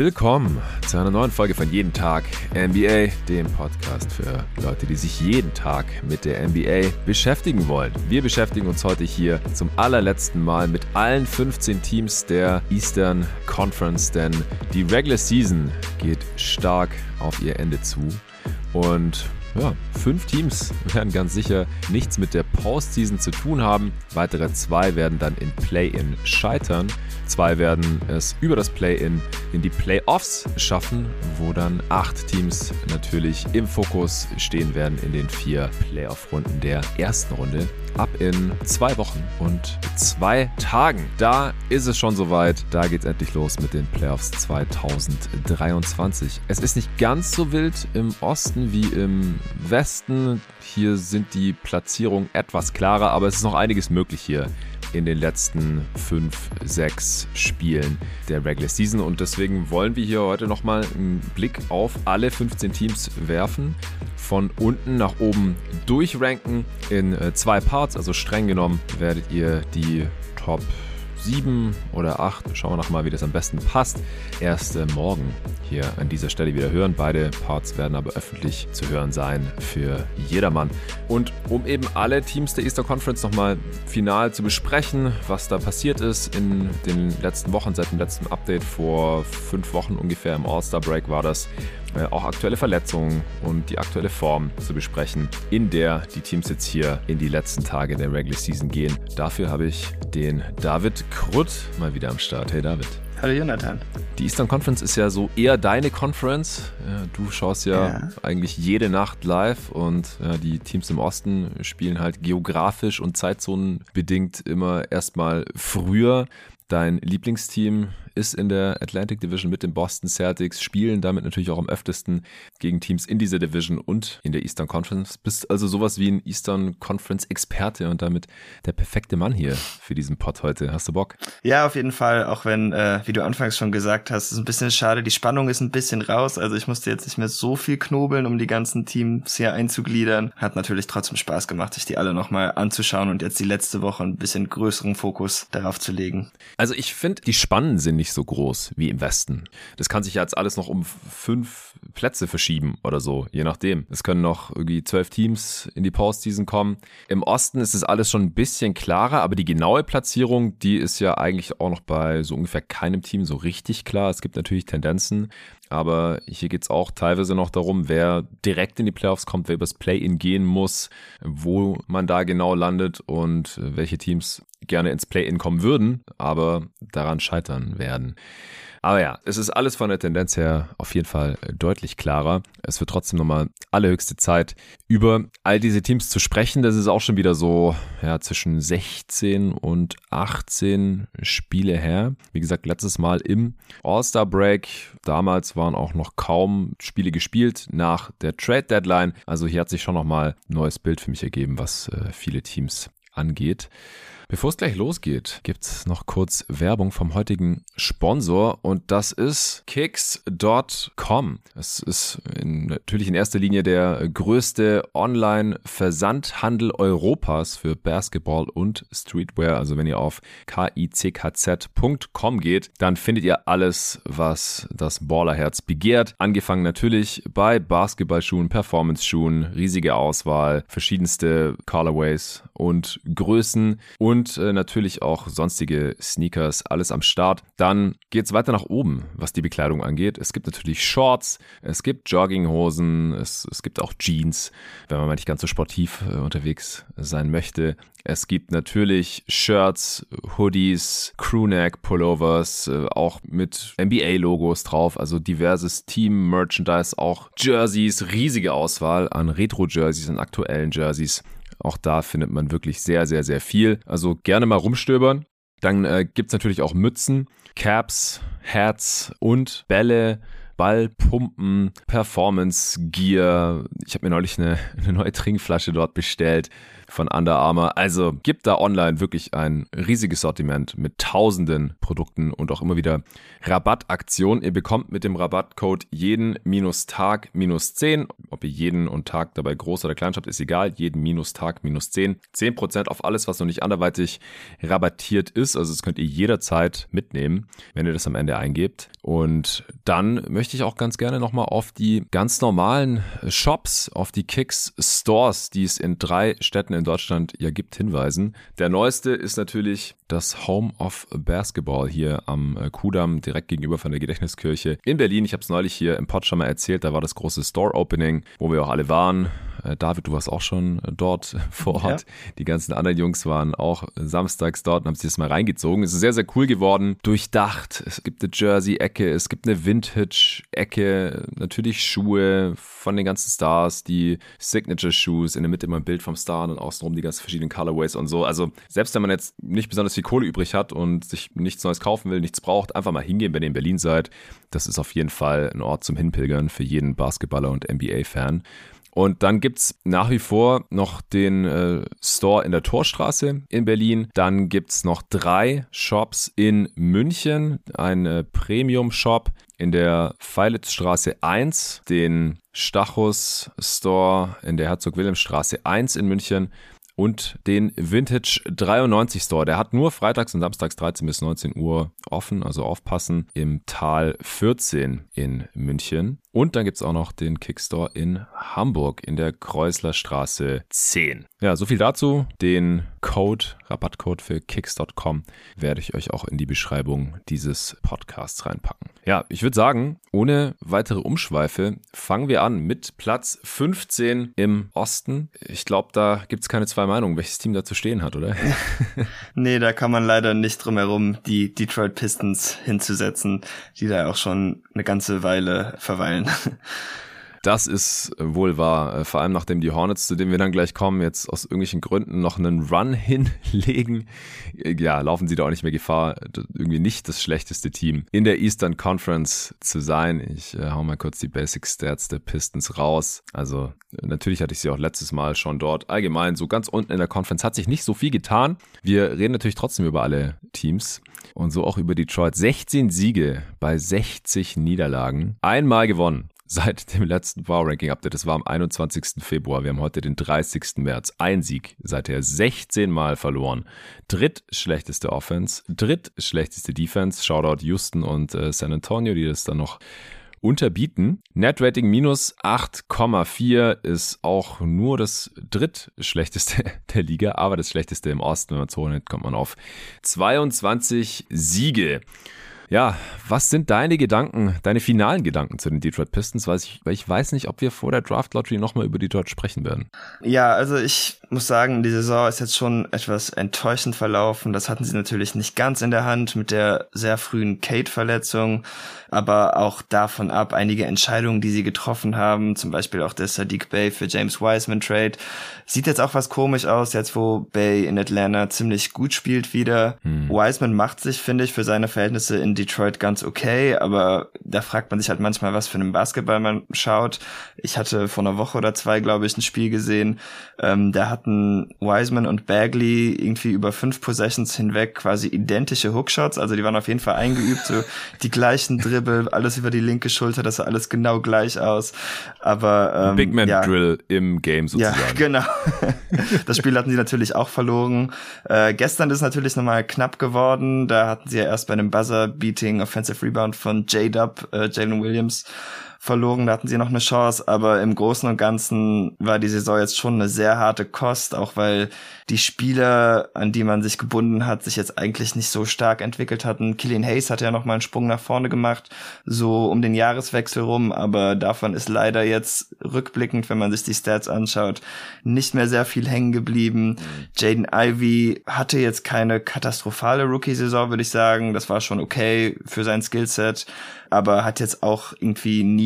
Willkommen zu einer neuen Folge von Jeden Tag NBA, dem Podcast für Leute, die sich jeden Tag mit der NBA beschäftigen wollen. Wir beschäftigen uns heute hier zum allerletzten Mal mit allen 15 Teams der Eastern Conference, denn die Regular Season geht stark auf ihr Ende zu und 5 Teams werden ganz sicher nichts mit der Postseason zu tun haben. Weitere 2 werden dann in Play-In scheitern. 2 werden es über das Play-In in die Playoffs schaffen, wo dann 8 Teams natürlich im Fokus stehen werden in den 4 Playoff-Runden der ersten Runde. Ab in 2 Wochen und 2 Tagen. Da ist es schon soweit. Da geht es endlich los mit den Playoffs 2023. Es ist nicht ganz so wild im Osten wie im Westen. Hier sind die Platzierungen etwas klarer, aber es ist noch einiges möglich hier in den letzten 5, 6 Spielen der Regular Season. Und deswegen wollen wir hier heute nochmal einen Blick auf alle 15 Teams werfen. Von unten nach oben durchranken in 2 Parts. Also streng genommen werdet ihr die Top 7 oder 8, schauen wir noch mal, wie das am besten passt, erst morgen hier an dieser Stelle wieder hören. Beide Parts werden aber öffentlich zu hören sein für jedermann. Und um eben alle Teams der Eastern Conference nochmal final zu besprechen, was da passiert ist in den letzten Wochen, seit dem letzten Update vor 5 Wochen ungefähr im All-Star-Break war das, auch aktuelle Verletzungen und die aktuelle Form zu besprechen, in der die Teams jetzt hier in die letzten Tage der Regular Season gehen. Dafür habe ich den David Krutt mal wieder am Start. Hey David. Hallo Jonathan. Die Eastern Conference ist ja so eher deine Conference. Du schaust ja eigentlich jede Nacht live und die Teams im Osten spielen halt geografisch und zeitzonenbedingt immer erstmal früher. Dein Lieblingsteam ist in der Atlantic Division mit den Boston Celtics, spielen damit natürlich auch am öftesten gegen Teams in dieser Division und in der Eastern Conference. Bist also sowas wie ein Eastern Conference Experte und damit der perfekte Mann hier für diesen Pod heute. Hast du Bock? Ja, auf jeden Fall, auch wenn, wie du anfangs schon gesagt hast, ist ein bisschen schade, die Spannung ist ein bisschen raus, also ich musste jetzt nicht mehr so viel knobeln, um die ganzen Teams hier einzugliedern. Hat natürlich trotzdem Spaß gemacht, sich die alle nochmal anzuschauen und jetzt die letzte Woche ein bisschen größeren Fokus darauf zu legen. Also ich finde, die Spannen sind nicht so groß wie im Westen. Das kann sich jetzt alles noch um 5 Plätze verschieben oder so, je nachdem. Es können noch irgendwie 12 Teams in die Postseason kommen. Im Osten ist es alles schon ein bisschen klarer, aber die genaue Platzierung, die ist ja eigentlich auch noch bei so ungefähr keinem Team so richtig klar. Es gibt natürlich Tendenzen, aber hier geht es auch teilweise noch darum, wer direkt in die Playoffs kommt, wer übers Play-In gehen muss, wo man da genau landet und welche Teams gerne ins Play-In kommen würden, aber daran scheitern werden. Aber ja, es ist alles von der Tendenz her auf jeden Fall deutlich klarer. Es wird trotzdem nochmal allerhöchste Zeit, über all diese Teams zu sprechen. Das ist auch schon wieder so zwischen 16 und 18 Spiele her. Wie gesagt, letztes Mal im All-Star-Break. Damals waren auch noch kaum Spiele gespielt nach der Trade-Deadline. Also hier hat sich schon nochmal ein neues Bild für mich ergeben, was viele Teams angeht. Bevor es gleich losgeht, gibt es noch kurz Werbung vom heutigen Sponsor und das ist Kicks.com. Es ist natürlich in erster Linie der größte Online-Versandhandel Europas für Basketball und Streetwear. Also wenn ihr auf kickz.com geht, dann findet ihr alles, was das Ballerherz begehrt. Angefangen natürlich bei Basketballschuhen, Performance-Schuhen, riesige Auswahl, verschiedenste Colorways und Größen und natürlich auch sonstige Sneakers, alles am Start. Dann geht es weiter nach oben, was die Bekleidung angeht. Es gibt natürlich Shorts, es gibt Jogginghosen, es gibt auch Jeans, wenn man mal nicht ganz so sportiv unterwegs sein möchte. Es gibt natürlich Shirts, Hoodies, Crewneck, Pullovers, auch mit NBA-Logos drauf, also diverses Team-Merchandise, auch Jerseys, riesige Auswahl an Retro-Jerseys, an aktuellen Jerseys. Auch da findet man wirklich sehr, sehr, sehr viel. Also gerne mal rumstöbern. Dann gibt es natürlich auch Mützen, Caps, Hats und Bälle, Ballpumpen, Performance Gear. Ich habe mir neulich eine neue Trinkflasche dort bestellt von Under Armour. Also gibt da online wirklich ein riesiges Sortiment mit tausenden Produkten und auch immer wieder Rabattaktionen. Ihr bekommt mit dem Rabattcode jeden -Tag -10. Ob ihr jeden und Tag dabei groß oder klein schreibt, ist egal. Jeden -Tag -10. 10% auf alles, was noch nicht anderweitig rabattiert ist. Also das könnt ihr jederzeit mitnehmen, wenn ihr das am Ende eingebt. Und dann möchte ich auch ganz gerne nochmal auf die ganz normalen Shops, auf die Kicks Stores, die es in 3 Städten in Deutschland ja gibt, hinweisen. Der neueste ist natürlich das Home of Basketball hier am Kudamm, direkt gegenüber von der Gedächtniskirche in Berlin. Ich habe es neulich hier im Pod schon mal erzählt, da war das große Store-Opening, wo wir auch alle waren. David, du warst auch schon dort vor Ort. Ja. Die ganzen anderen Jungs waren auch samstags dort und haben sich das mal reingezogen. Es ist sehr, sehr cool geworden, durchdacht. Es gibt eine Jersey-Ecke, es gibt eine Vintage-Ecke, natürlich Schuhe von den ganzen Stars, die Signature-Shoes, in der Mitte immer ein Bild vom Star und außenrum die ganzen verschiedenen Colorways und so. Also selbst wenn man jetzt nicht besonders viel Kohle übrig hat und sich nichts Neues kaufen will, nichts braucht, einfach mal hingehen, wenn ihr in Berlin seid. Das ist auf jeden Fall ein Ort zum Hinpilgern für jeden Basketballer und NBA-Fan. Und dann gibt's nach wie vor noch den Store in der Torstraße in Berlin. Dann gibt's noch 3 Shops in München. Ein Premium-Shop in der Feilitzstraße 1, den Stachus Store in der Herzog-Wilhelm-Straße 1 in München und den Vintage 93 Store. Der hat nur freitags und samstags 13 bis 19 Uhr offen, also aufpassen, im Tal 14 in München. Und dann gibt's auch noch den Kickstore in Hamburg in der Kreuzlerstraße 10. Ja, so viel dazu. Den Rabattcode für kicks.com werde ich euch auch in die Beschreibung dieses Podcasts reinpacken. Ja, ich würde sagen, ohne weitere Umschweife fangen wir an mit Platz 15 im Osten. Ich glaube, da gibt's keine 2 Meinungen, welches Team da zu stehen hat, oder? Nee, da kann man leider nicht drum herum, die Detroit Pistons hinzusetzen, die da auch schon eine ganze Weile verweilen. Das ist wohl wahr, vor allem nachdem die Hornets, zu denen wir dann gleich kommen, jetzt aus irgendwelchen Gründen noch einen Run hinlegen. Ja, laufen sie da auch nicht mehr Gefahr, irgendwie nicht das schlechteste Team in der Eastern Conference zu sein. Ich hau mal kurz die Basic Stats der Pistons raus. Also natürlich hatte ich sie auch letztes Mal schon dort. Allgemein, so ganz unten in der Conference hat sich nicht so viel getan. Wir reden natürlich trotzdem über alle Teams und so auch über Detroit. 16 Siege bei 60 Niederlagen. Einmal gewonnen. Seit dem letzten Power-Ranking-Update, das war am 21. Februar, wir haben heute den 30. März, ein Sieg, seither 16 Mal verloren, drittschlechteste Offense, drittschlechteste Defense, Shoutout Houston und San Antonio, die das dann noch unterbieten. Net-Rating minus 8,4 ist auch nur das drittschlechteste der Liga, aber das schlechteste im Osten, wenn man es hochnimmt, kommt man auf 22 Siege. Ja, was sind deine Gedanken, deine finalen Gedanken zu den Detroit Pistons? Weil ich weiß nicht, ob wir vor der Draft-Lottery nochmal über Detroit sprechen werden. Ja, also ich muss sagen, die Saison ist jetzt schon etwas enttäuschend verlaufen. Das hatten sie natürlich nicht ganz in der Hand mit der sehr frühen Cade-Verletzung. Aber auch davon ab, einige Entscheidungen, die sie getroffen haben, zum Beispiel auch der Sadiq Bey für James Wiseman-Trade, sieht jetzt auch was komisch aus, jetzt wo Bey in Atlanta ziemlich gut spielt wieder. Wiseman macht sich, finde ich, für seine Verhältnisse in Detroit ganz okay, aber da fragt man sich halt manchmal, was für einen Basketball man schaut. Ich hatte vor einer Woche oder 2, glaube ich, ein Spiel gesehen, da hatten Wiseman und Bagley irgendwie über 5 Possessions hinweg quasi identische Hookshots, also die waren auf jeden Fall eingeübt, so die gleichen Dribble, alles über die linke Schulter, das sah alles genau gleich aus, aber Big Man Drill im Game sozusagen. Ja, genau. Das Spiel hatten sie natürlich auch verloren. Gestern ist natürlich nochmal knapp geworden, da hatten sie ja erst bei einem Buzzer-Beating Offensive Rebound von J-Dub, Jalen Williams, verloren, da hatten sie noch eine Chance, aber im Großen und Ganzen war die Saison jetzt schon eine sehr harte Kost, auch weil die Spieler, an die man sich gebunden hat, sich jetzt eigentlich nicht so stark entwickelt hatten. Killian Hayes hat ja noch mal einen Sprung nach vorne gemacht, so um den Jahreswechsel rum, aber davon ist leider jetzt rückblickend, wenn man sich die Stats anschaut, nicht mehr sehr viel hängen geblieben. Jaden Ivey hatte jetzt keine katastrophale Rookie-Saison, würde ich sagen. Das war schon okay für sein Skillset, aber hat jetzt auch irgendwie nie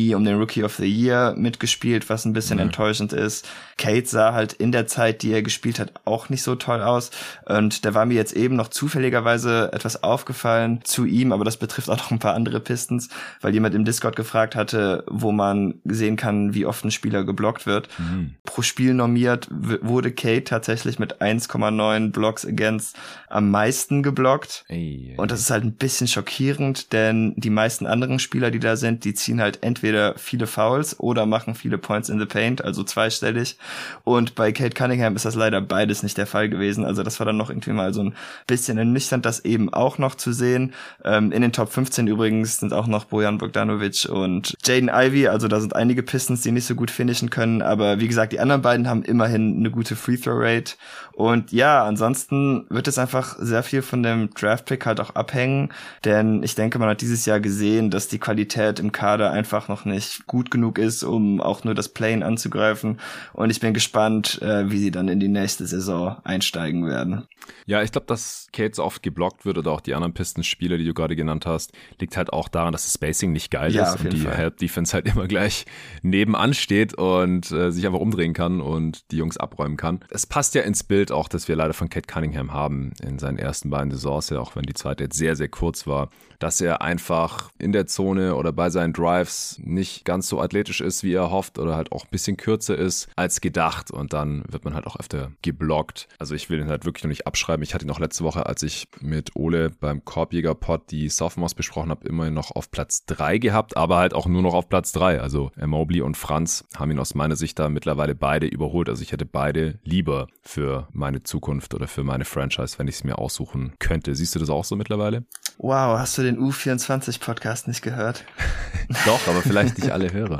nie um den Rookie of the Year mitgespielt, was ein bisschen enttäuschend ist. Cade sah halt in der Zeit, die er gespielt hat, auch nicht so toll aus. Und da war mir jetzt eben noch zufälligerweise etwas aufgefallen zu ihm, aber das betrifft auch noch ein paar andere Pistons, weil jemand im Discord gefragt hatte, wo man sehen kann, wie oft ein Spieler geblockt wird. Pro Spiel normiert wurde Cade tatsächlich mit 1,9 Blocks against am meisten geblockt. Und das ist halt ein bisschen schockierend, denn die meisten anderen Spieler, die da sind, die ziehen halt entweder viele Fouls oder machen viele Points in the Paint, also zweistellig. Und bei Cade Cunningham ist das leider beides nicht der Fall gewesen. Also das war dann noch irgendwie mal so ein bisschen ernüchternd, das eben auch noch zu sehen. In den Top 15 übrigens sind auch noch Bojan Bogdanovic und Jaden Ivey. Also da sind einige Pistons, die nicht so gut finishen können. Aber wie gesagt, die anderen beiden haben immerhin eine gute Free-Throw-Rate. Und ja, ansonsten wird es einfach sehr viel von dem Draft-Pick halt auch abhängen. Denn ich denke, man hat dieses Jahr gesehen, dass die Qualität im Kader einfach noch nicht gut genug ist, um auch nur das Play-in anzugreifen. Und ich bin gespannt, wie sie dann in die nächste Saison einsteigen werden. Ja, ich glaube, dass Cade so oft geblockt wird oder auch die anderen Pistons-Spieler, die du gerade genannt hast, liegt halt auch daran, dass das Spacing nicht geil ist und die Help-Defense halt immer gleich nebenan steht und sich einfach umdrehen kann und die Jungs abräumen kann. Es passt ja ins Bild auch, dass wir leider von Cade Cunningham haben in seinen ersten beiden Saisons, ja, auch wenn die zweite jetzt sehr, sehr kurz war, dass er einfach in der Zone oder bei seinen Drives nicht ganz so athletisch ist, wie er hofft oder halt auch ein bisschen kürzer ist als gedacht und dann wird man halt auch öfter geblockt. Also ich will ihn halt wirklich noch nicht abschreiben. Ich hatte ihn auch letzte Woche, als ich mit Ole beim Korbjäger-Pod die Sophomores besprochen habe, immerhin noch auf Platz 3 gehabt, aber halt auch nur noch auf Platz 3. Also Mobley und Franz haben ihn aus meiner Sicht da mittlerweile beide überholt. Also ich hätte beide lieber für meine Zukunft oder für meine Franchise, wenn ich es mir aussuchen könnte. Siehst du das auch so mittlerweile? Wow, hast du den U24-Podcast nicht gehört? Doch, aber vielleicht nicht alle Hörer.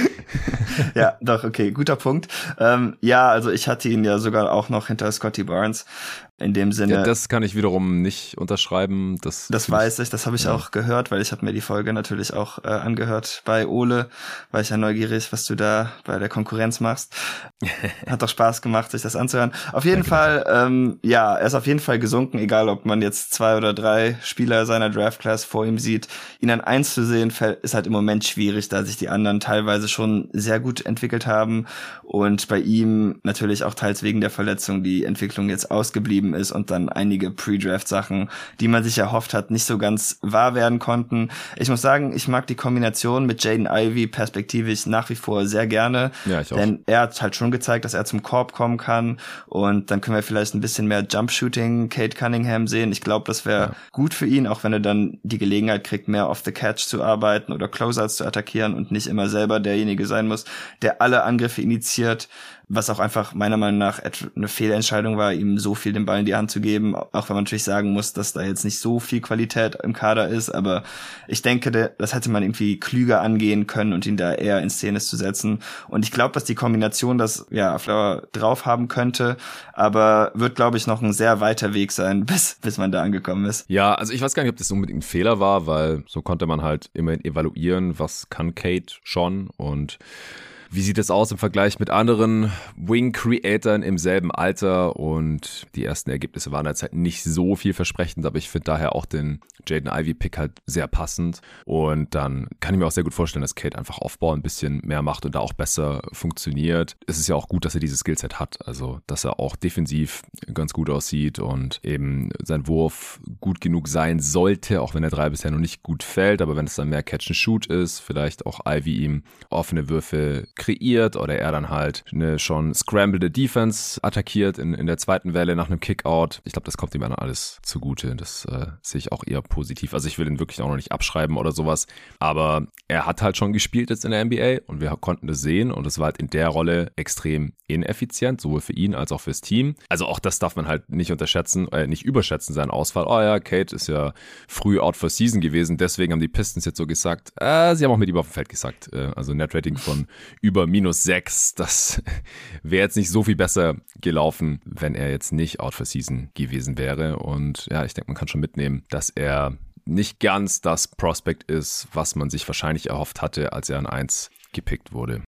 Ja, doch, okay, guter Punkt. Ja, also ich hatte ihn ja sogar auch noch hinter Scotty Barnes. In dem Sinne. Ja, das kann ich wiederum nicht unterschreiben. Das weiß ich, das habe ich auch gehört, weil ich habe mir die Folge natürlich auch angehört bei Ole, weil ich ja neugierig, was du da bei der Konkurrenz machst. Hat doch Spaß gemacht, sich das anzuhören. Auf jeden Fall, ja, er ist auf jeden Fall gesunken, egal ob man jetzt 2 oder 3 Spieler seiner Draft-Class vor ihm sieht. Ihn an 1 zu sehen, ist halt im Moment schwierig, da sich die anderen teilweise schon sehr gut entwickelt haben und bei ihm natürlich auch teils wegen der Verletzung die Entwicklung jetzt ausgeblieben ist und dann einige Pre-Draft-Sachen, die man sich erhofft hat, nicht so ganz wahr werden konnten. Ich muss sagen, ich mag die Kombination mit Jaden Ivey perspektivisch nach wie vor sehr gerne, ja, ich auch. Denn er hat halt schon gezeigt, dass er zum Korb kommen kann und dann können wir vielleicht ein bisschen mehr Jump-Shooting Cade Cunningham sehen. Ich glaube, das wäre gut für ihn, auch wenn er dann die Gelegenheit kriegt, mehr off the catch zu arbeiten oder Closeouts zu attackieren und nicht immer selber derjenige sein muss, der alle Angriffe initiiert, was auch einfach meiner Meinung nach eine Fehlentscheidung war, ihm so viel den Ball in die Hand zu geben, auch wenn man natürlich sagen muss, dass da jetzt nicht so viel Qualität im Kader ist, aber ich denke, das hätte man irgendwie klüger angehen können und ihn da eher in Szene zu setzen und ich glaube, dass die Kombination das ja drauf haben könnte, aber wird, glaube ich, noch ein sehr weiter Weg sein, bis man da angekommen ist. Ja, also ich weiß gar nicht, ob das unbedingt ein Fehler war, weil so konnte man halt immerhin evaluieren, was kann Cade schon und wie sieht es aus im Vergleich mit anderen Wing-Creatoren im selben Alter? Und die ersten Ergebnisse waren jetzt halt nicht so vielversprechend, aber ich finde daher auch den Jaden Ivey-Pick halt sehr passend. Und dann kann ich mir auch sehr gut vorstellen, dass Cade einfach Aufbau ein bisschen mehr macht und da auch besser funktioniert. Es ist ja auch gut, dass er dieses Skillset hat, also dass er auch defensiv ganz gut aussieht und eben sein Wurf gut genug sein sollte, auch wenn der 3 bisher noch nicht gut fällt, aber wenn es dann mehr Catch-and-Shoot ist, vielleicht auch Ivey ihm offene Würfe kreiert oder er dann halt eine schon scramblede Defense attackiert in der zweiten Welle nach einem Kickout. Ich glaube, das kommt ihm dann alles zugute. Das sehe ich auch eher positiv. Also ich will ihn wirklich auch noch nicht abschreiben oder sowas, aber er hat halt schon gespielt jetzt in der NBA und wir konnten das sehen und es war halt in der Rolle extrem ineffizient, sowohl für ihn als auch fürs Team. Also auch das darf man halt nicht nicht überschätzen, seinen Ausfall. Oh ja, Cade ist ja früh out for season gewesen, deswegen haben die Pistons jetzt so gesagt, sie haben auch mit ihm auf dem Feld gesagt. Also Net-Rating von über -6, das wäre jetzt nicht so viel besser gelaufen, wenn er jetzt nicht out for season gewesen wäre. Und ja, ich denke, man kann schon mitnehmen, dass er nicht ganz das Prospect ist, was man sich wahrscheinlich erhofft hatte, als er an 1 gepickt wurde.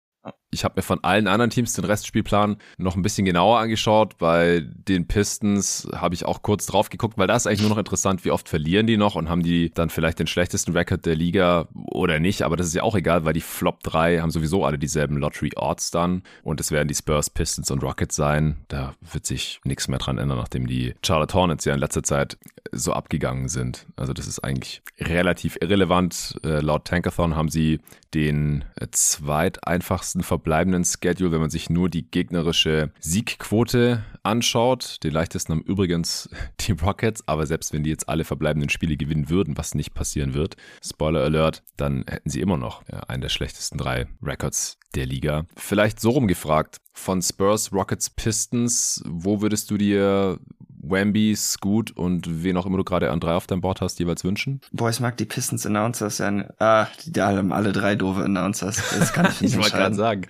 Ich habe mir von allen anderen Teams den Restspielplan noch ein bisschen genauer angeschaut. Bei den Pistons habe ich auch kurz drauf geguckt, weil da ist eigentlich nur noch interessant, wie oft verlieren die noch und haben die dann vielleicht den schlechtesten Record der Liga oder nicht. Aber das ist ja auch egal, weil die Flop 3 haben sowieso alle dieselben Lottery-Odds dann. Und es werden die Spurs, Pistons und Rockets sein. Da wird sich nichts mehr dran ändern, nachdem die Charlotte Hornets ja in letzter Zeit so abgegangen sind. Also das ist eigentlich relativ irrelevant. Laut Tankathon haben sie den zweiteinfachsten verbleibenden Schedule, wenn man sich nur die gegnerische Siegquote anschaut. Den leichtesten haben übrigens die Rockets, aber selbst wenn die jetzt alle verbleibenden Spiele gewinnen würden, was nicht passieren wird, Spoiler Alert, dann hätten sie immer noch einen der schlechtesten 3 Records der Liga. Vielleicht so rumgefragt, von Spurs, Rockets, Pistons, wo würdest du dir Wemby, Scoot und wen auch immer du gerade an 3 auf deinem Board hast, jeweils wünschen? Boah, ich mag die Pistons Announcers die haben alle 3 doofe Announcers. Das kann ich nicht ich wollte gerade sagen.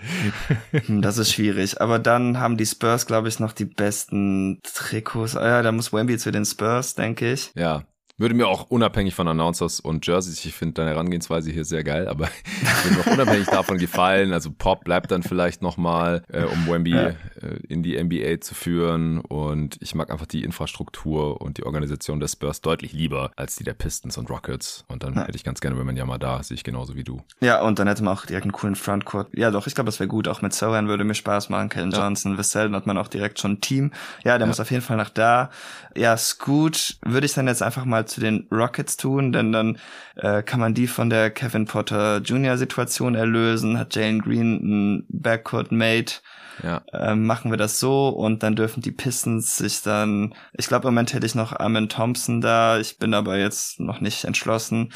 Das ist schwierig. Aber dann haben die Spurs, glaube ich, noch die besten Trikots. Da muss Wemby zu den Spurs, denke ich. Ja. Würde mir auch unabhängig von Announcers und Jerseys, ich finde deine Herangehensweise hier sehr geil, aber würde mir auch unabhängig davon gefallen. Also Pop bleibt dann vielleicht nochmal, um Wemby in die NBA zu führen, und ich mag einfach die Infrastruktur und die Organisation der Spurs deutlich lieber als die der Pistons und Rockets, und dann hätte ich ganz gerne Wembanyama da, sehe ich genauso wie du. Ja, und dann hätte man auch direkt einen coolen Frontcourt. Ja doch, ich glaube, das wäre gut, auch mit Sohan würde mir Spaß machen, Kellen Johnson, Vassell, hat man auch direkt schon ein Team. Ja, der muss auf jeden Fall nach da. Ja, Scoot würde ich dann jetzt einfach mal zu den Rockets tun, denn dann kann man die von der Kevin Porter Jr. Situation erlösen, hat Jalen Green ein Backcourt-Mate. Ja. Machen wir das so, und dann dürfen die Pistons sich dann, ich glaube im Moment hätte ich noch Amen Thompson da, ich bin aber jetzt noch nicht entschlossen,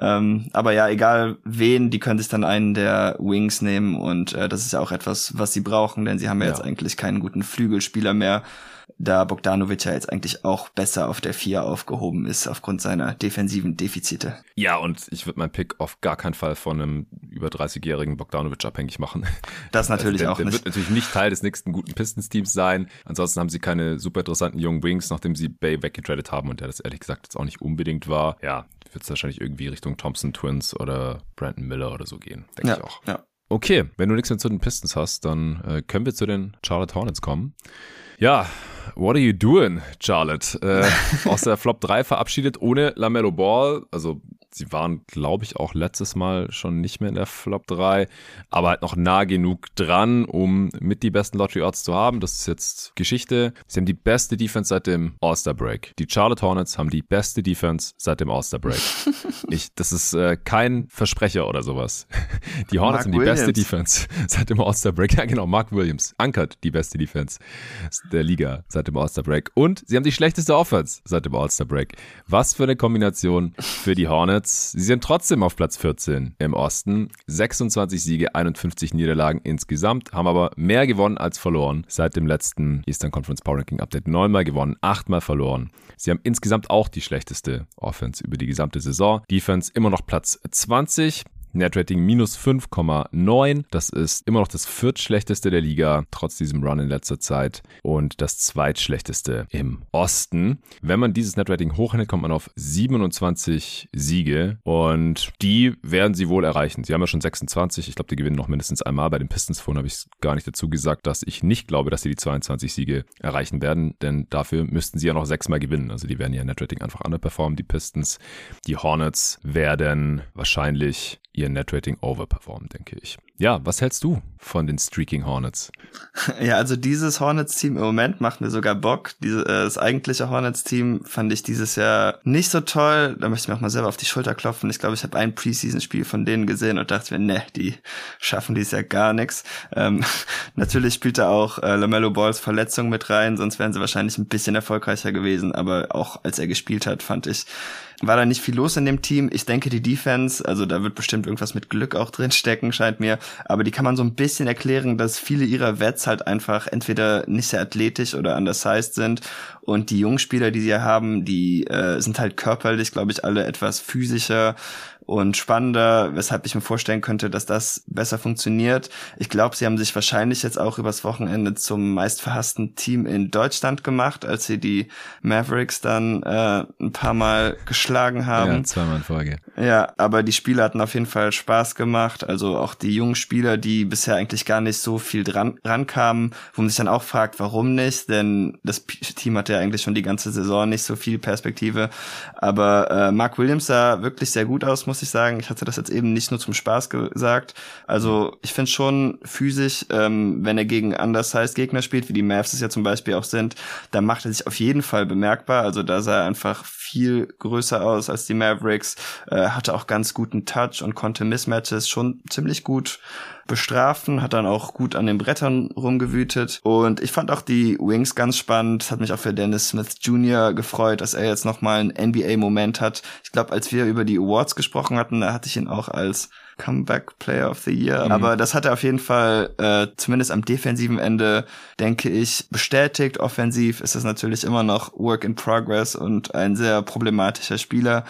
aber ja, egal wen, die können sich dann einen der Wings nehmen, und das ist ja auch etwas, was sie brauchen, denn sie haben ja jetzt eigentlich keinen guten Flügelspieler mehr, da Bogdanovic ja jetzt eigentlich auch besser auf der 4 aufgehoben ist, aufgrund seiner defensiven Defizite. Ja, und ich würde meinen Pick auf gar keinen Fall von einem über 30-jährigen Bogdanovic abhängig machen. Das natürlich also auch nicht. Der wird natürlich nicht Teil des nächsten guten Pistons-Teams sein. Ansonsten haben sie keine super interessanten jungen Wings, nachdem sie Bay weggetradet haben, und der das ehrlich gesagt jetzt auch nicht unbedingt war. Ja, wird es wahrscheinlich irgendwie Richtung Thompson Twins oder Brandon Miller oder so gehen, denke ich auch. Ja. Okay, wenn du nichts mehr zu den Pistons hast, dann können wir zu den Charlotte Hornets kommen. Ja, what are you doing, Charlotte? Aus der Flop 3 verabschiedet ohne LaMelo Ball. Also sie waren, glaube ich, auch letztes Mal schon nicht mehr in der Flop 3, aber halt noch nah genug dran, um mit die besten Lottery-Odds zu haben. Das ist jetzt Geschichte. Sie haben die beste Defense seit dem All-Star-Break. Die Charlotte Hornets haben die beste Defense seit dem All-Star-Break. Das ist kein Versprecher oder sowas. Die Hornets haben die beste Defense seit dem All-Star-Break. Ja, genau, Mark Williams ankert die beste Defense der Liga seit dem All-Star-Break. Und sie haben die schlechteste Offense seit dem All-Star-Break. Was für eine Kombination für die Hornets. Sie sind trotzdem auf Platz 14 im Osten. 26 Siege, 51 Niederlagen insgesamt, haben aber mehr gewonnen als verloren seit dem letzten Eastern Conference Power Ranking Update. 9-mal gewonnen, 8-mal verloren. Sie haben insgesamt auch die schlechteste Offense über die gesamte Saison. Defense immer noch Platz 20. Netrating minus 5,9. Das ist immer noch das viertschlechteste der Liga, trotz diesem Run in letzter Zeit, und das zweitschlechteste im Osten. Wenn man dieses Netrating hochrechnet, kommt man auf 27 Siege, und die werden sie wohl erreichen. Sie haben ja schon 26. Ich glaube, die gewinnen noch mindestens einmal. Bei den Pistons vorhin habe ich gar nicht dazu gesagt, dass ich nicht glaube, dass sie die 22 Siege erreichen werden, denn dafür müssten sie ja noch 6-mal gewinnen. Also die werden ja Netrating einfach underperformen, die Pistons. Die Hornets werden wahrscheinlich ihr Netrating overperformen, denke ich. Ja, was hältst du von den Streaking Hornets? Ja, also dieses Hornets-Team im Moment macht mir sogar Bock. Das eigentliche Hornets-Team fand ich dieses Jahr nicht so toll. Da möchte ich mir auch mal selber auf die Schulter klopfen. Ich glaube, ich habe ein Preseason-Spiel von denen gesehen und dachte mir, die schaffen dieses Jahr gar nichts. Natürlich spielt da auch LaMelo Balls Verletzung mit rein, sonst wären sie wahrscheinlich ein bisschen erfolgreicher gewesen. Aber auch als er gespielt hat, fand ich, war da nicht viel los in dem Team. Ich denke, die Defense, also da wird bestimmt irgendwas mit Glück auch drin stecken, scheint mir. Aber die kann man so ein bisschen erklären, dass viele ihrer Vets halt einfach entweder nicht sehr athletisch oder undersized sind. Und die jungen Spieler, die sie haben, die sind halt körperlich, glaube ich, alle etwas physischer. und spannender, weshalb ich mir vorstellen könnte, dass das besser funktioniert. Ich glaube, sie haben sich wahrscheinlich jetzt auch übers Wochenende zum meistverhassten Team in Deutschland gemacht, als sie die Mavericks dann ein paar Mal geschlagen haben. Ja, zweimal in Folge. Ja, aber die Spiele hatten auf jeden Fall Spaß gemacht. Also auch die jungen Spieler, die bisher eigentlich gar nicht so viel rankamen, wo man sich dann auch fragt, warum nicht? Denn das Team hatte ja eigentlich schon die ganze Saison nicht so viel Perspektive. Aber Mark Williams sah wirklich sehr gut aus, muss ich sagen. Ich hatte das jetzt eben nicht nur zum Spaß gesagt. Also ich finde schon physisch, wenn er gegen undersized Gegner spielt, wie die Mavs es ja zum Beispiel auch sind, da macht er sich auf jeden Fall bemerkbar. Also da sah er einfach viel größer aus als die Mavericks, hatte auch ganz guten Touch und konnte Mismatches schon ziemlich gut bestrafen, hat dann auch gut an den Brettern rumgewütet und ich fand auch die Wings ganz spannend. Es hat mich auch für Dennis Smith Jr. gefreut, dass er jetzt nochmal einen NBA-Moment hat. Ich glaube, als wir über die Awards gesprochen hatten, da hatte ich ihn auch als Comeback Player of the Year. Aber das hat er auf jeden Fall, zumindest am defensiven Ende, denke ich, bestätigt. Offensiv ist das natürlich immer noch Work in Progress und ein sehr problematischer Spieler.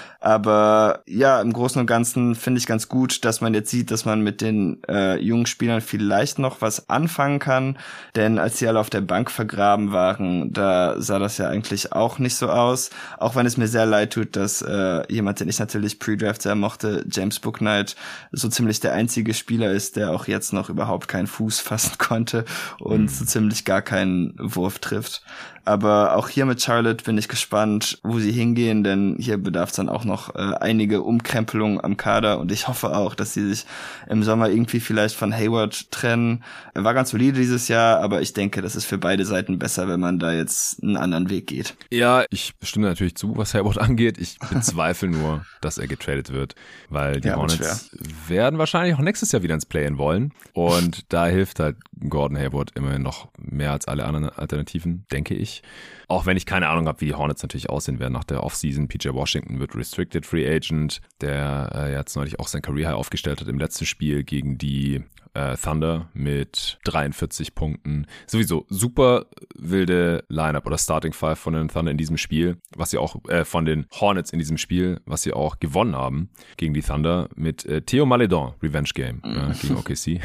Aber ja, im Großen und Ganzen finde ich ganz gut, dass man jetzt sieht, dass man mit den jungen Spielern vielleicht noch was anfangen kann. Denn als sie alle auf der Bank vergraben waren, da sah das ja eigentlich auch nicht so aus. Auch wenn es mir sehr leid tut, dass jemand, den ich natürlich Pre-Draft sehr mochte, James Bouknight, so ziemlich der einzige Spieler ist, der auch jetzt noch überhaupt keinen Fuß fassen konnte und so ziemlich gar keinen Wurf trifft. Aber auch hier mit Charlotte bin ich gespannt, wo sie hingehen, denn hier bedarf es dann auch noch einige Umkrempelungen am Kader und ich hoffe auch, dass sie sich im Sommer irgendwie vielleicht von Hayward trennen. Er war ganz solide dieses Jahr, aber ich denke, das ist für beide Seiten besser, wenn man da jetzt einen anderen Weg geht. Ja, ich stimme natürlich zu, was Hayward angeht. Ich bezweifle nur, dass er getradet wird, weil die Hornets werden wahrscheinlich auch nächstes Jahr wieder ins Play-In wollen und da hilft halt Gordon Hayward immerhin noch mehr als alle anderen Alternativen, denke ich. Auch wenn ich keine Ahnung habe, wie die Hornets natürlich aussehen werden nach der Offseason. PJ Washington wird Restricted Free Agent, der jetzt neulich auch sein Career High aufgestellt hat im letzten Spiel gegen die Thunder mit 43 Punkten. Sowieso super wilde Lineup oder Starting Five von den Thunder in diesem Spiel, was sie auch von den Hornets in diesem Spiel, was sie auch gewonnen haben gegen die Thunder mit Theo Maledon, Revenge Game gegen OKC.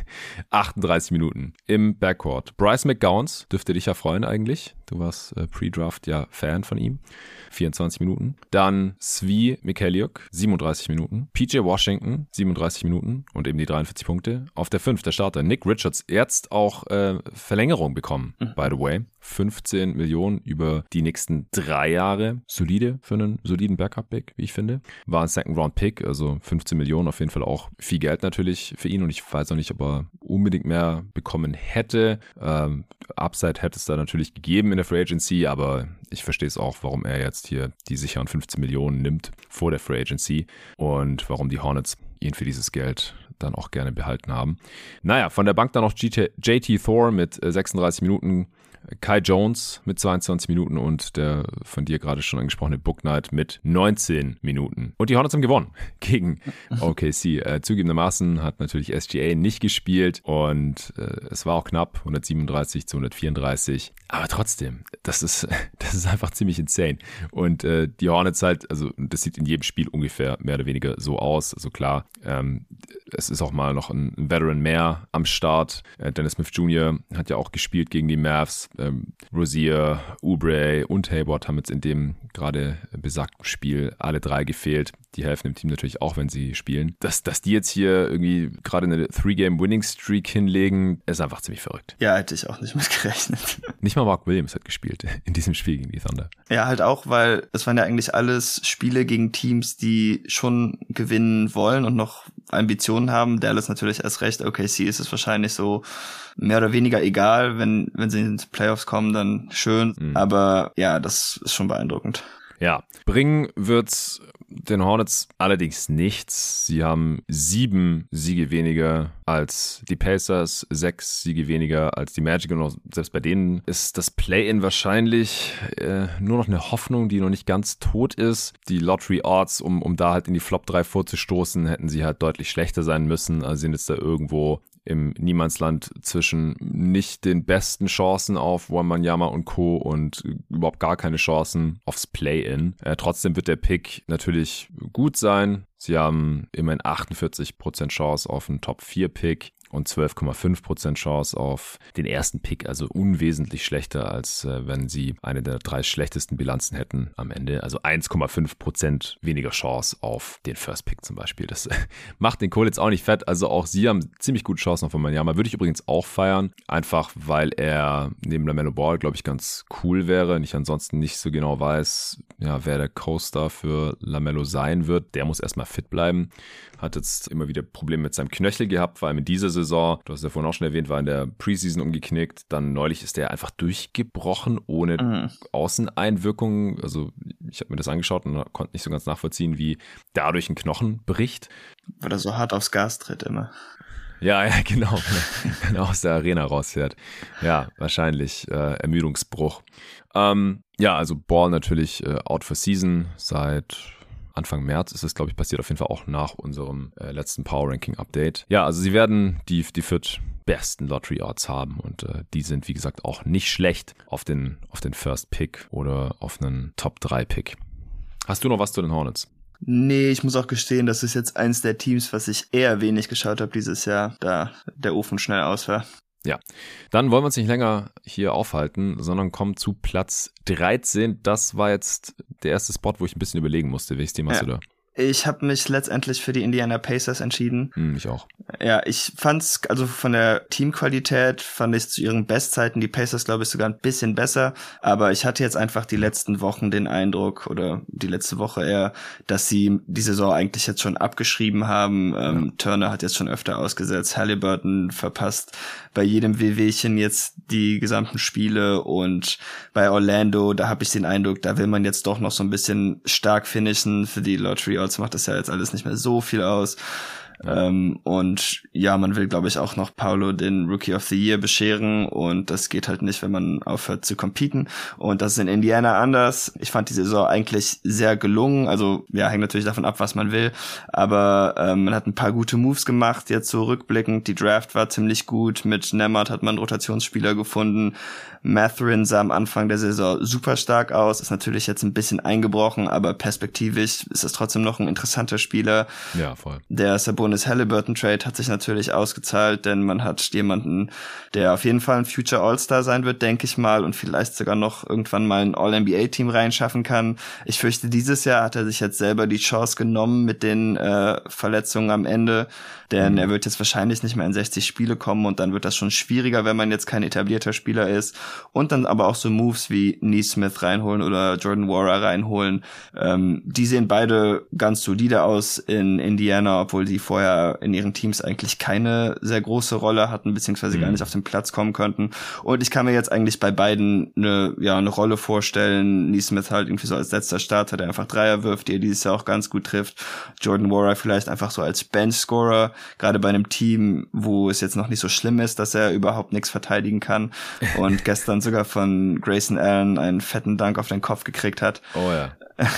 38 Minuten im Backcourt. Bryce McGowens dürfte dich ja freuen eigentlich. Du warst Pre-Draft ja Fan von ihm. 24 Minuten. Dann Svi Mikhailiuk, 37 Minuten. PJ Washington, 37 Minuten und eben die 43 Punkte. Auf der 5 der Starter Nick Richards, jetzt auch Verlängerung bekommen, by the way. 15 Millionen über die nächsten 3 Jahre. Solide für einen soliden Backup-Pick, wie ich finde. War ein Second-Round-Pick, also 15 Millionen auf jeden Fall auch viel Geld natürlich für ihn und ich weiß auch nicht, ob er unbedingt mehr bekommen hätte. Upside hätte es da natürlich gegeben in der Free Agency, aber ich verstehe es auch, warum er jetzt hier die sicheren 15 Millionen nimmt vor der Free Agency und warum die Hornets ihn für dieses Geld dann auch gerne behalten haben. Naja, von der Bank dann noch JT Thor mit 36 Minuten, Kai Jones mit 22 Minuten und der von dir gerade schon angesprochene Bouknight mit 19 Minuten. Und die Hornets haben gewonnen gegen OKC. Zugegebenermaßen hat natürlich SGA nicht gespielt und es war auch knapp, 137 zu 134. Aber trotzdem, das ist einfach ziemlich insane. Und die Hornets halt, also das sieht in jedem Spiel ungefähr mehr oder weniger so aus. Also klar, es ist auch mal noch ein Veteran mehr am Start. Dennis Smith Jr. hat ja auch gespielt gegen die Mavs. Rozier, Oubre und Hayward haben jetzt in dem gerade besagten Spiel alle 3 gefehlt. Die helfen dem Team natürlich auch, wenn sie spielen. Dass die jetzt hier irgendwie gerade eine 3-Game-Winning-Streak hinlegen, ist einfach ziemlich verrückt. Ja, hätte ich auch nicht mit gerechnet. Nicht mal Mark Williams hat gespielt in diesem Spiel gegen die Thunder. Ja, halt auch, weil es waren ja eigentlich alles Spiele gegen Teams, die schon gewinnen wollen und noch Ambitionen haben. Dallas natürlich erst recht. OKC ist es wahrscheinlich so mehr oder weniger egal. Wenn sie in die Playoffs kommen, dann schön. Aber ja, das ist schon beeindruckend. Ja, bringen wird's den Hornets allerdings nichts. Sie haben 7 Siege weniger als die Pacers, 6 Siege weniger als die Magic und selbst bei denen ist das Play-In wahrscheinlich nur noch eine Hoffnung, die noch nicht ganz tot ist. Die Lottery-Odds, um da halt in die Flop 3 vorzustoßen, hätten sie halt deutlich schlechter sein müssen. Also sind jetzt da irgendwo im Niemandsland zwischen nicht den besten Chancen auf Wembanyama und Co. und überhaupt gar keine Chancen aufs Play-In. Trotzdem wird der Pick natürlich gut sein. Sie haben immerhin 48% Chance auf einen Top-4-Pick und 12,5% Chance auf den ersten Pick, also unwesentlich schlechter, als wenn sie eine der 3 schlechtesten Bilanzen hätten am Ende. Also 1,5% weniger Chance auf den First Pick zum Beispiel. Das macht den Kohl jetzt auch nicht fett. Also auch sie haben ziemlich gute Chancen auf Wembanyama. Würde ich übrigens auch feiern, einfach weil er neben LaMelo Ball, glaube ich, ganz cool wäre. Und ich ansonsten nicht so genau weiß, ja, wer der Co-Star für LaMelo sein wird. Der muss erstmal fit bleiben. Hat jetzt immer wieder Probleme mit seinem Knöchel gehabt, vor allem in dieser Saison. Du hast ja vorhin auch schon erwähnt, war in der Preseason umgeknickt. Dann neulich ist der einfach durchgebrochen, ohne Außeneinwirkung. Also ich habe mir das angeschaut und konnte nicht so ganz nachvollziehen, wie dadurch ein Knochen bricht. Weil er so hart aufs Gas tritt immer. Ja, genau. Wenn er aus der Arena rausfährt. Ja, wahrscheinlich Ermüdungsbruch. Ja, also Ball natürlich out for season seit Anfang März ist es, glaube ich, passiert, auf jeden Fall auch nach unserem letzten Power-Ranking-Update. Ja, also sie werden die 4 besten Lottery-Odds haben und die sind, wie gesagt, auch nicht schlecht auf den First Pick oder auf einen Top-3-Pick. Hast du noch was zu den Hornets? Nee, ich muss auch gestehen, das ist jetzt eins der Teams, was ich eher wenig geschaut habe dieses Jahr, da der Ofen schnell aus war. Ja, dann wollen wir uns nicht länger hier aufhalten, sondern kommen zu Platz 13. Das war jetzt der erste Spot, wo ich ein bisschen überlegen musste. Welches Team hast du da? Ich habe mich letztendlich für die Indiana Pacers entschieden. Ich auch. Ja, ich fand's, also von der Teamqualität fand ich zu ihren Bestzeiten die Pacers, glaube ich, sogar ein bisschen besser. Aber ich hatte jetzt einfach die letzten Wochen den Eindruck, oder die letzte Woche eher, dass sie die Saison eigentlich jetzt schon abgeschrieben haben. Turner hat jetzt schon öfter ausgesetzt. Halliburton verpasst bei jedem Wehwehchen jetzt die gesamten Spiele. Und bei Orlando, da habe ich den Eindruck, da will man jetzt doch noch so ein bisschen stark finishen für die Lottery. Macht das ja jetzt alles nicht mehr so viel aus. Und ja, man will, glaube ich, auch noch Paolo den Rookie of the Year bescheren und das geht halt nicht, wenn man aufhört zu competen. Und das ist in Indiana anders. Ich fand die Saison eigentlich sehr gelungen. Also ja, hängt natürlich davon ab, was man will. Aber man hat ein paar gute Moves gemacht, jetzt so rückblickend. Die Draft war ziemlich gut. Mit Nembhard hat man einen Rotationsspieler gefunden. Mathurin sah am Anfang der Saison super stark aus. Ist natürlich jetzt ein bisschen eingebrochen, aber perspektivisch ist es trotzdem noch ein interessanter Spieler. Ja, voll. Der Sabonis-Halliburton-Trade hat sich natürlich ausgezahlt, denn man hat jemanden, der auf jeden Fall ein Future All-Star sein wird, denke ich mal, und vielleicht sogar noch irgendwann mal ein All-NBA-Team reinschaffen kann. Ich fürchte, dieses Jahr hat er sich jetzt selber die Chance genommen mit den Verletzungen am Ende, denn er wird jetzt wahrscheinlich nicht mehr in 60 Spiele kommen und dann wird das schon schwieriger, wenn man jetzt kein etablierter Spieler ist. Und dann aber auch so Moves wie Nesmith reinholen oder Jordan Nwora reinholen. Die sehen beide ganz solide aus in Indiana, obwohl die vorher in ihren Teams eigentlich keine sehr große Rolle hatten, beziehungsweise gar nicht auf den Platz kommen könnten. Und ich kann mir jetzt eigentlich bei beiden eine Rolle vorstellen. Nesmith halt irgendwie so als letzter Starter, der einfach Dreier wirft, die er dieses Jahr auch ganz gut trifft. Jordan Nwora vielleicht einfach so als Bench-Scorer, gerade bei einem Team, wo es jetzt noch nicht so schlimm ist, dass er überhaupt nichts verteidigen kann. Und gestern sogar von Grayson Allen einen fetten Dank auf den Kopf gekriegt hat. Oh ja.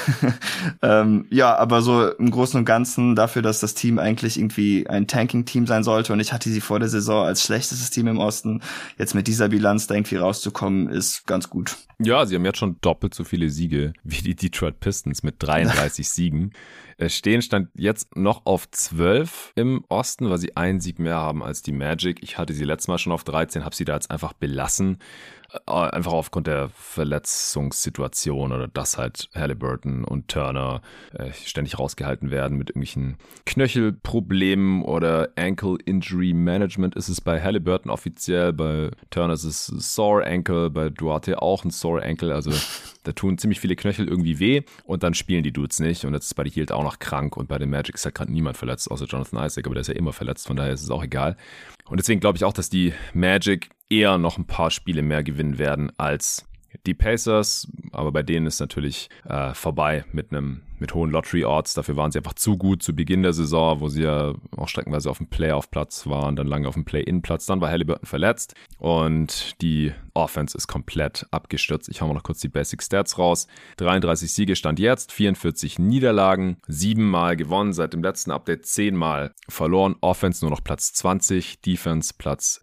Ja, aber so im Großen und Ganzen dafür, dass das Team eigentlich irgendwie ein Tanking-Team sein sollte und ich hatte sie vor der Saison als schlechtestes Team im Osten, jetzt mit dieser Bilanz da irgendwie rauszukommen, ist ganz gut. Ja, sie haben jetzt schon doppelt so viele Siege wie die Detroit Pistons mit 33 Siegen. Stand jetzt noch auf 12 im Osten, weil sie einen Sieg mehr haben als die Magic. Ich hatte sie letztes Mal schon auf 13, habe sie da jetzt einfach belassen. Einfach aufgrund der Verletzungssituation oder dass halt Halliburton und Turner ständig rausgehalten werden mit irgendwelchen Knöchelproblemen oder Ankle Injury Management ist es bei Halliburton offiziell, bei Turner ist es Sore Ankle, bei Duarte auch ein Sore Ankle, also da tun ziemlich viele Knöchel irgendwie weh und dann spielen die Dudes nicht und jetzt ist bei den Heat auch noch krank und bei den Magic ist halt gerade niemand verletzt, außer Jonathan Isaac, aber der ist ja immer verletzt, von daher ist es auch egal. Und deswegen glaube ich auch, dass die Magic eher noch ein paar Spiele mehr gewinnen werden als die Pacers, aber bei denen ist natürlich vorbei mit hohen Lottery-Odds. Dafür waren sie einfach zu gut zu Beginn der Saison, wo sie ja auch streckenweise auf dem Playoff-Platz waren, dann lange auf dem Play-In-Platz. Dann war Halliburton verletzt und die Offense ist komplett abgestürzt. Ich hau mal noch kurz die Basic Stats raus. 33 Siege stand jetzt, 44 Niederlagen, 7-mal gewonnen, seit dem letzten Update 10-mal verloren. Offense nur noch Platz 20, Defense Platz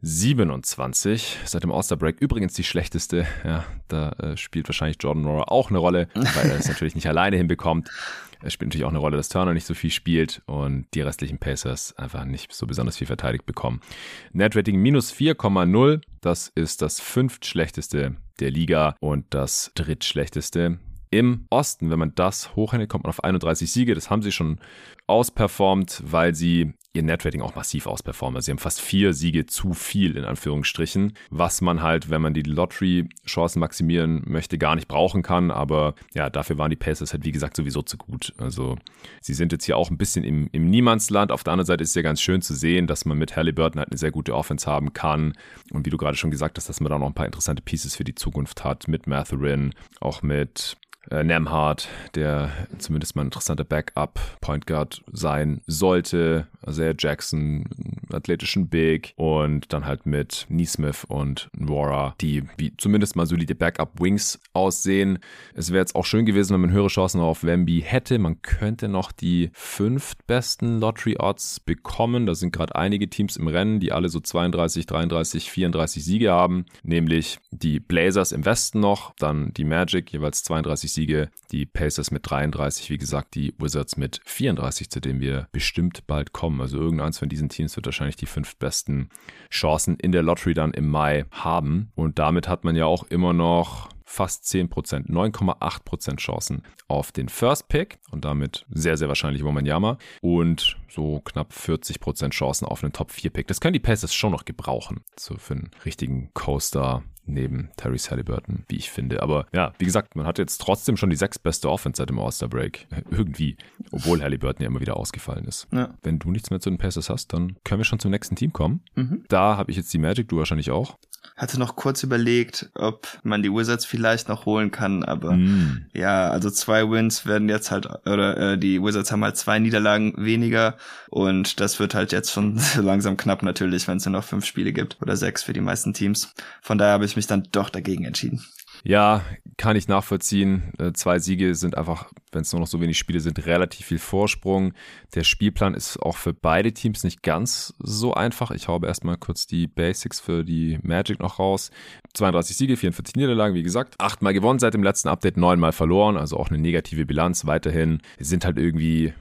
27. Seit dem All-Star-Break übrigens die schlechteste. Ja, da spielt wahrscheinlich Jordan Nwora auch eine Rolle, weil er es natürlich nicht alleine hinbekommt. Es spielt natürlich auch eine Rolle, dass Turner nicht so viel spielt und die restlichen Pacers einfach nicht so besonders viel verteidigt bekommen. Netrating minus 4,0, das ist das 5. schlechteste der Liga und das 3. schlechteste im Osten. Wenn man das hochrechnet, kommt man auf 31 Siege. Das haben sie schon ausperformt, weil sie ihr Netrating auch massiv ausperformen. Also sie haben fast 4 Siege zu viel, in Anführungsstrichen, was man halt, wenn man die Lottery-Chancen maximieren möchte, gar nicht brauchen kann. Aber ja, dafür waren die Pacers halt, wie gesagt, sowieso zu gut. Also sie sind jetzt hier auch ein bisschen im Niemandsland. Auf der anderen Seite ist es ja ganz schön zu sehen, dass man mit Haliburton halt eine sehr gute Offense haben kann. Und wie du gerade schon gesagt hast, dass man da noch ein paar interessante Pieces für die Zukunft hat. Mit Mathurin, auch mit Nembhard, der zumindest mal ein interessanter Backup-Point Guard sein sollte. Isaiah Jackson, athletischen Big und dann halt mit Nesmith und Nwora, die wie zumindest mal solide Backup-Wings aussehen. Es wäre jetzt auch schön gewesen, wenn man höhere Chancen auf Wemby hätte. Man könnte noch die 5. besten Lottery-Odds bekommen. Da sind gerade einige Teams im Rennen, die alle so 32, 33, 34 Siege haben. Nämlich die Blazers im Westen noch, dann die Magic, jeweils 32 Siege, die Pacers mit 33, wie gesagt, die Wizards mit 34, zu denen wir bestimmt bald kommen. Also irgendeins von diesen Teams wird wahrscheinlich die 5 besten Chancen in der Lottery dann im Mai haben. Und damit hat man ja auch immer noch fast 10%, 9,8% Chancen auf den First Pick und damit sehr, sehr wahrscheinlich Wembanyama und so knapp 40% Chancen auf einen Top 4 Pick. Das können die Pacers schon noch gebrauchen, so für einen richtigen Co-Star neben Tyrese Haliburton, wie ich finde. Aber ja, wie gesagt, man hat jetzt trotzdem schon die 6. beste Offense seit dem All-Star-Break. Irgendwie, obwohl Haliburton ja immer wieder ausgefallen ist. Ja. Wenn du nichts mehr zu den Pacers hast, dann können wir schon zum nächsten Team kommen. Da habe ich jetzt die Magic, du wahrscheinlich auch. Hatte noch kurz überlegt, ob man die Wizards vielleicht noch holen kann, aber ja, also 2 Wins werden jetzt halt, oder die Wizards haben halt 2 Niederlagen weniger und das wird halt jetzt schon so langsam knapp natürlich, wenn es nur noch 5 Spiele gibt oder 6 für die meisten Teams. Von daher habe ich mich dann doch dagegen entschieden. Ja, kann ich nachvollziehen. 2 Siege sind einfach, wenn es nur noch so wenig Spiele sind, relativ viel Vorsprung. Der Spielplan ist auch für beide Teams nicht ganz so einfach. Ich haue erstmal kurz die Basics für die Magic noch raus. 32 Siege, 44 Niederlagen, wie gesagt. 8-mal gewonnen seit dem letzten Update, 9-mal verloren. Also auch eine negative Bilanz weiterhin. Sie sind halt irgendwie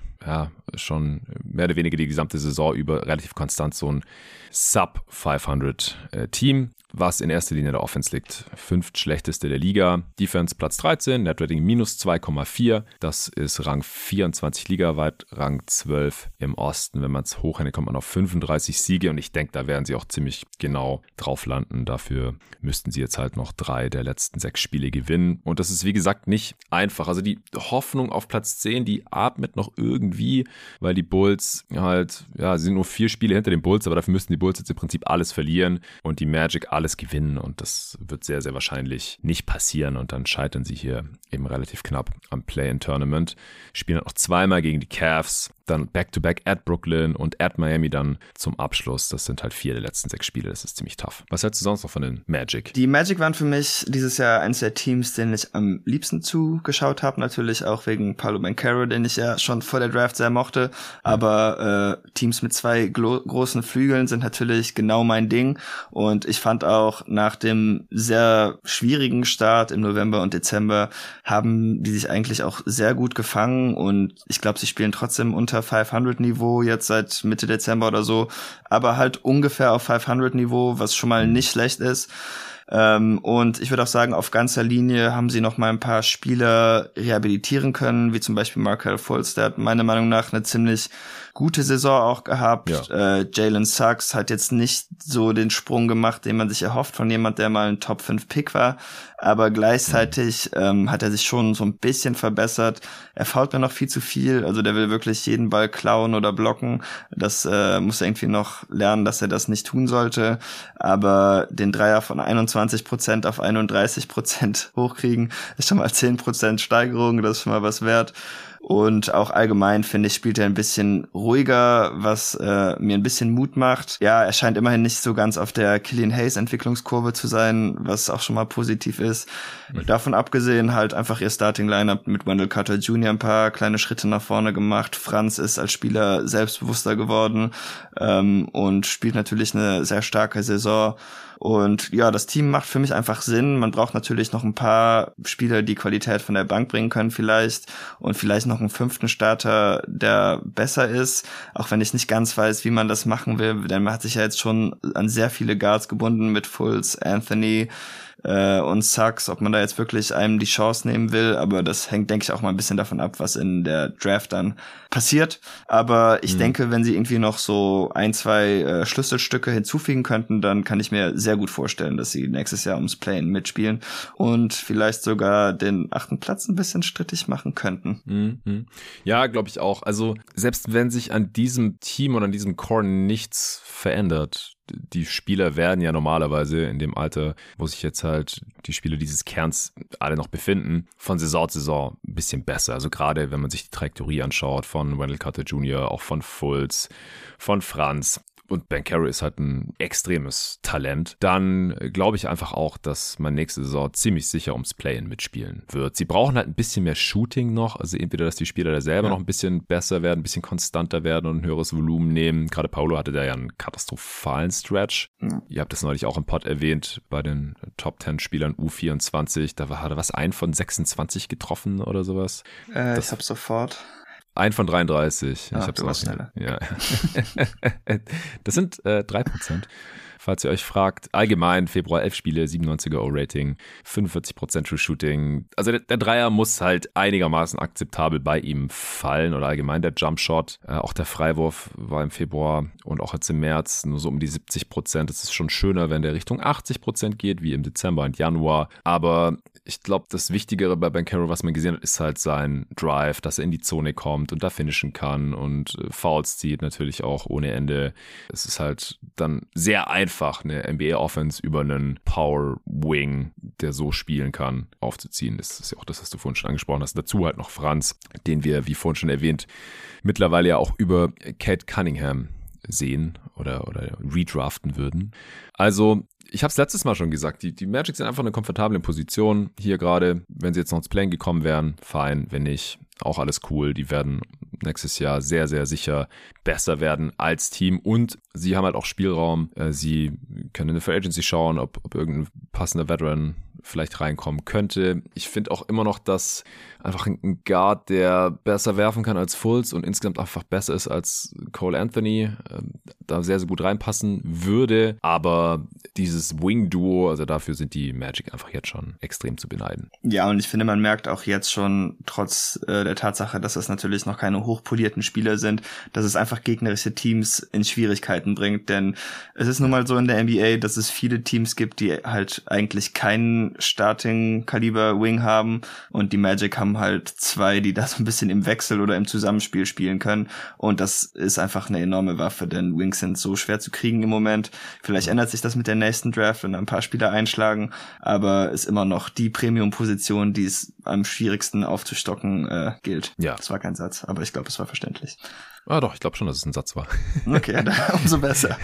schon mehr oder weniger die gesamte Saison über relativ konstant so ein Sub-500 Team, was in erster Linie der Offense liegt. 5. schlechteste der Liga. Defense Platz 13, Netrating minus 2,4. Das ist Rang 24 ligaweit, Rang 12 im Osten. Wenn man es hochrechnet, kommt man auf 35 Siege und ich denke, da werden sie auch ziemlich genau drauf landen. Dafür müssten sie jetzt halt noch 3 der letzten 6 Spiele gewinnen. Und das ist, wie gesagt, nicht einfach. Also die Hoffnung auf Platz 10, die atmet noch irgendwie, weil die Bulls halt, ja, sie sind nur 4 Spiele hinter den Bulls, aber dafür müssten die Bulls jetzt im Prinzip alles verlieren und die Magic alles gewinnen und das wird sehr, sehr wahrscheinlich nicht passieren und dann scheitern sie hier eben relativ knapp am Play-in-Tournament. Spielen noch 2-mal gegen die Cavs, dann Back-to-Back at Brooklyn und at Miami dann zum Abschluss. Das sind halt 4 der letzten 6 Spiele, das ist ziemlich tough. Was hältst du sonst noch von den Magic? Die Magic waren für mich dieses Jahr eines der Teams, denen ich am liebsten zugeschaut habe, natürlich auch wegen Paolo Banchero, den ich ja schon vor der Draft sehr mochte, aber Teams mit 2 großen Flügeln sind natürlich genau mein Ding und ich fand auch nach dem sehr schwierigen Start im November und Dezember haben die sich eigentlich auch sehr gut gefangen und ich glaube, sie spielen trotzdem unter 500 Niveau jetzt seit Mitte Dezember oder so, aber halt ungefähr auf 500 Niveau, was schon mal nicht schlecht ist. Und ich würde auch sagen, auf ganzer Linie haben sie noch mal ein paar Spieler rehabilitieren können, wie zum Beispiel Markelle Fultz, der hat meiner Meinung nach eine ziemlich gute Saison auch gehabt. Ja. Jalen Suggs hat jetzt nicht so den Sprung gemacht, den man sich erhofft von jemand, der mal ein Top-5-Pick war, aber gleichzeitig hat er sich schon so ein bisschen verbessert. Er foult mir noch viel zu viel, also der will wirklich jeden Ball klauen oder blocken. Das muss er irgendwie noch lernen, dass er das nicht tun sollte, aber den Dreier von 21% auf 31% hochkriegen, ist schon mal 10% Steigerung, das ist schon mal was wert. Und auch allgemein, finde ich, spielt er ein bisschen ruhiger, was mir ein bisschen Mut macht. Ja, er scheint immerhin nicht so ganz auf der Killian Hayes Entwicklungskurve zu sein, was auch schon mal positiv ist. Davon abgesehen halt einfach ihr Starting-Lineup mit Wendell Carter Jr. ein paar kleine Schritte nach vorne gemacht. Franz ist als Spieler selbstbewusster geworden und spielt natürlich eine sehr starke Saison. Und ja, das Team macht für mich einfach Sinn. Man braucht natürlich noch ein paar Spieler, die Qualität von der Bank bringen können vielleicht. Und vielleicht noch einen 5. Starter, der besser ist. Auch wenn ich nicht ganz weiß, wie man das machen will. Denn man hat sich ja jetzt schon an sehr viele Guards gebunden mit Fultz, Anthony und Suggs, ob man da jetzt wirklich einem die Chance nehmen will, aber das hängt, denke ich, auch mal ein bisschen davon ab, was in der Draft dann passiert. Aber ich denke, wenn sie irgendwie noch so 1-2 Schlüsselstücke hinzufügen könnten, dann kann ich mir sehr gut vorstellen, dass sie nächstes Jahr ums Play-in mitspielen und vielleicht sogar den 8. Platz ein bisschen strittig machen könnten. Ja, glaube ich auch. Also selbst wenn sich an diesem Team oder an diesem Core nichts verändert, die Spieler werden ja normalerweise in dem Alter, wo sich jetzt halt die Spieler dieses Kerns alle noch befinden, von Saison zu Saison ein bisschen besser. Also gerade wenn man sich die Trajektorie anschaut von Wendell Carter Jr., auch von Fultz, von Franz. Und Banchero ist halt ein extremes Talent, dann glaube ich einfach auch, dass man nächste Saison ziemlich sicher ums Play-in mitspielen wird. Sie brauchen halt ein bisschen mehr Shooting noch, also entweder, dass die Spieler da selber noch ein bisschen besser werden, ein bisschen konstanter werden und ein höheres Volumen nehmen. Gerade Paolo hatte da ja einen katastrophalen Stretch. Ihr habt das neulich auch im Pod erwähnt, bei den Top 10 Spielern U24, da hat er was, 1 von 26 getroffen oder sowas. Ich hab sofort. 1 von 33. Ich hab's du warst auch schneller. Ja. Das sind 3%. Falls ihr euch fragt, allgemein Februar 11 Spiele, 97er O-Rating, 45% True Shooting. Also der Dreier muss halt einigermaßen akzeptabel bei ihm fallen oder allgemein der Jumpshot. Auch der Freiwurf war im Februar und auch jetzt im März nur so um die 70%. Es ist schon schöner, wenn der Richtung 80% geht, wie im Dezember und Januar. Aber ich glaube, das Wichtigere bei Banchero, was man gesehen hat, ist halt sein Drive, dass er in die Zone kommt und da finishen kann und Fouls zieht natürlich auch ohne Ende. Es ist halt dann sehr einfach, eine NBA-Offense über einen Power-Wing, der so spielen kann, aufzuziehen. Das ist ja auch das, was du vorhin schon angesprochen hast. Dazu halt noch Franz, den wir, wie vorhin schon erwähnt, mittlerweile ja auch über Cade Cunningham sehen oder redraften würden. Also ich habe es letztes Mal schon gesagt, die Magic sind einfach eine komfortable Position hier gerade. Wenn sie jetzt noch ins Play-in gekommen wären, fein. Wenn nicht, auch alles cool. Die werden nächstes Jahr sehr, sehr sicher besser werden als Team. Und sie haben halt auch Spielraum. Sie können in der Free Agency schauen, ob irgendein passender Veteran vielleicht reinkommen könnte. Ich finde auch immer noch, dass einfach ein Guard, der besser werfen kann als Fultz und insgesamt einfach besser ist als Cole Anthony, da sehr, sehr gut reinpassen würde. Aber dieses Wing-Duo, also dafür sind die Magic einfach jetzt schon extrem zu beneiden. Ja, und ich finde, man merkt auch jetzt schon, trotz der Tatsache, dass das natürlich noch keine hochpolierten Spieler sind, dass es einfach gegnerische Teams in Schwierigkeiten bringt. Denn es ist nun mal so in der NBA, dass es viele Teams gibt, die halt eigentlich keinen Starting-Kaliber-Wing haben. Und die Magic haben halt 2, die da so ein bisschen im Wechsel oder im Zusammenspiel spielen können. Und das ist einfach eine enorme Waffe, denn Wings sind so schwer zu kriegen im Moment. Vielleicht ändert sich das mit der nächsten Draft, wenn ein paar Spieler einschlagen, aber ist immer noch die Premium-Position, die es am schwierigsten aufzustocken gilt. Ja. Das war kein Satz, aber ich glaube, es war verständlich. Ah doch, ich glaube schon, dass es ein Satz war. Okay, umso besser.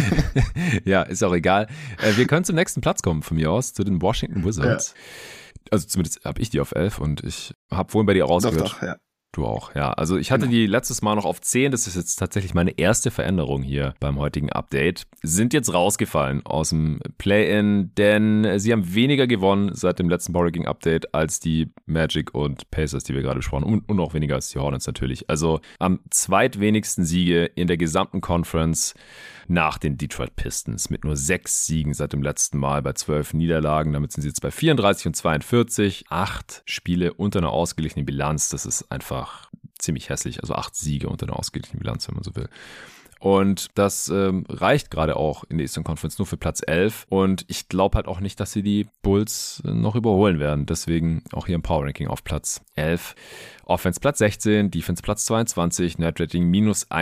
Ja, ist auch egal. Wir können zum nächsten Platz kommen von mir aus, zu den Washington Wizards. Ja. Also zumindest habe ich die auf 11 und ich habe vorhin bei dir rausgehört. Doch, ja. Du auch, ja. Also ich hatte die letztes Mal noch auf 10, das ist jetzt tatsächlich meine erste Veränderung hier beim heutigen Update. Sind jetzt rausgefallen aus dem Play-In, denn sie haben weniger gewonnen seit dem letzten Power Ranking Update als die Magic und Pacers, die wir gerade besprochen haben, und auch weniger als die Hornets natürlich. Also am zweitwenigsten Siege in der gesamten Conference nach den Detroit Pistons mit nur 6 Siegen seit dem letzten Mal bei 12 Niederlagen. Damit sind sie jetzt bei 34 und 42. 8 Spiele unter einer ausgeglichenen Bilanz. Das ist einfach ziemlich hässlich. Also 8 Siege unter einer ausgeglichenen Bilanz, wenn man so will. Und das reicht gerade auch in der Eastern Conference nur für Platz 11. Und ich glaube halt auch nicht, dass sie die Bulls noch überholen werden. Deswegen auch hier im Power Ranking auf Platz 11. Offense Platz 16, Defense Platz 22, Net Rating minus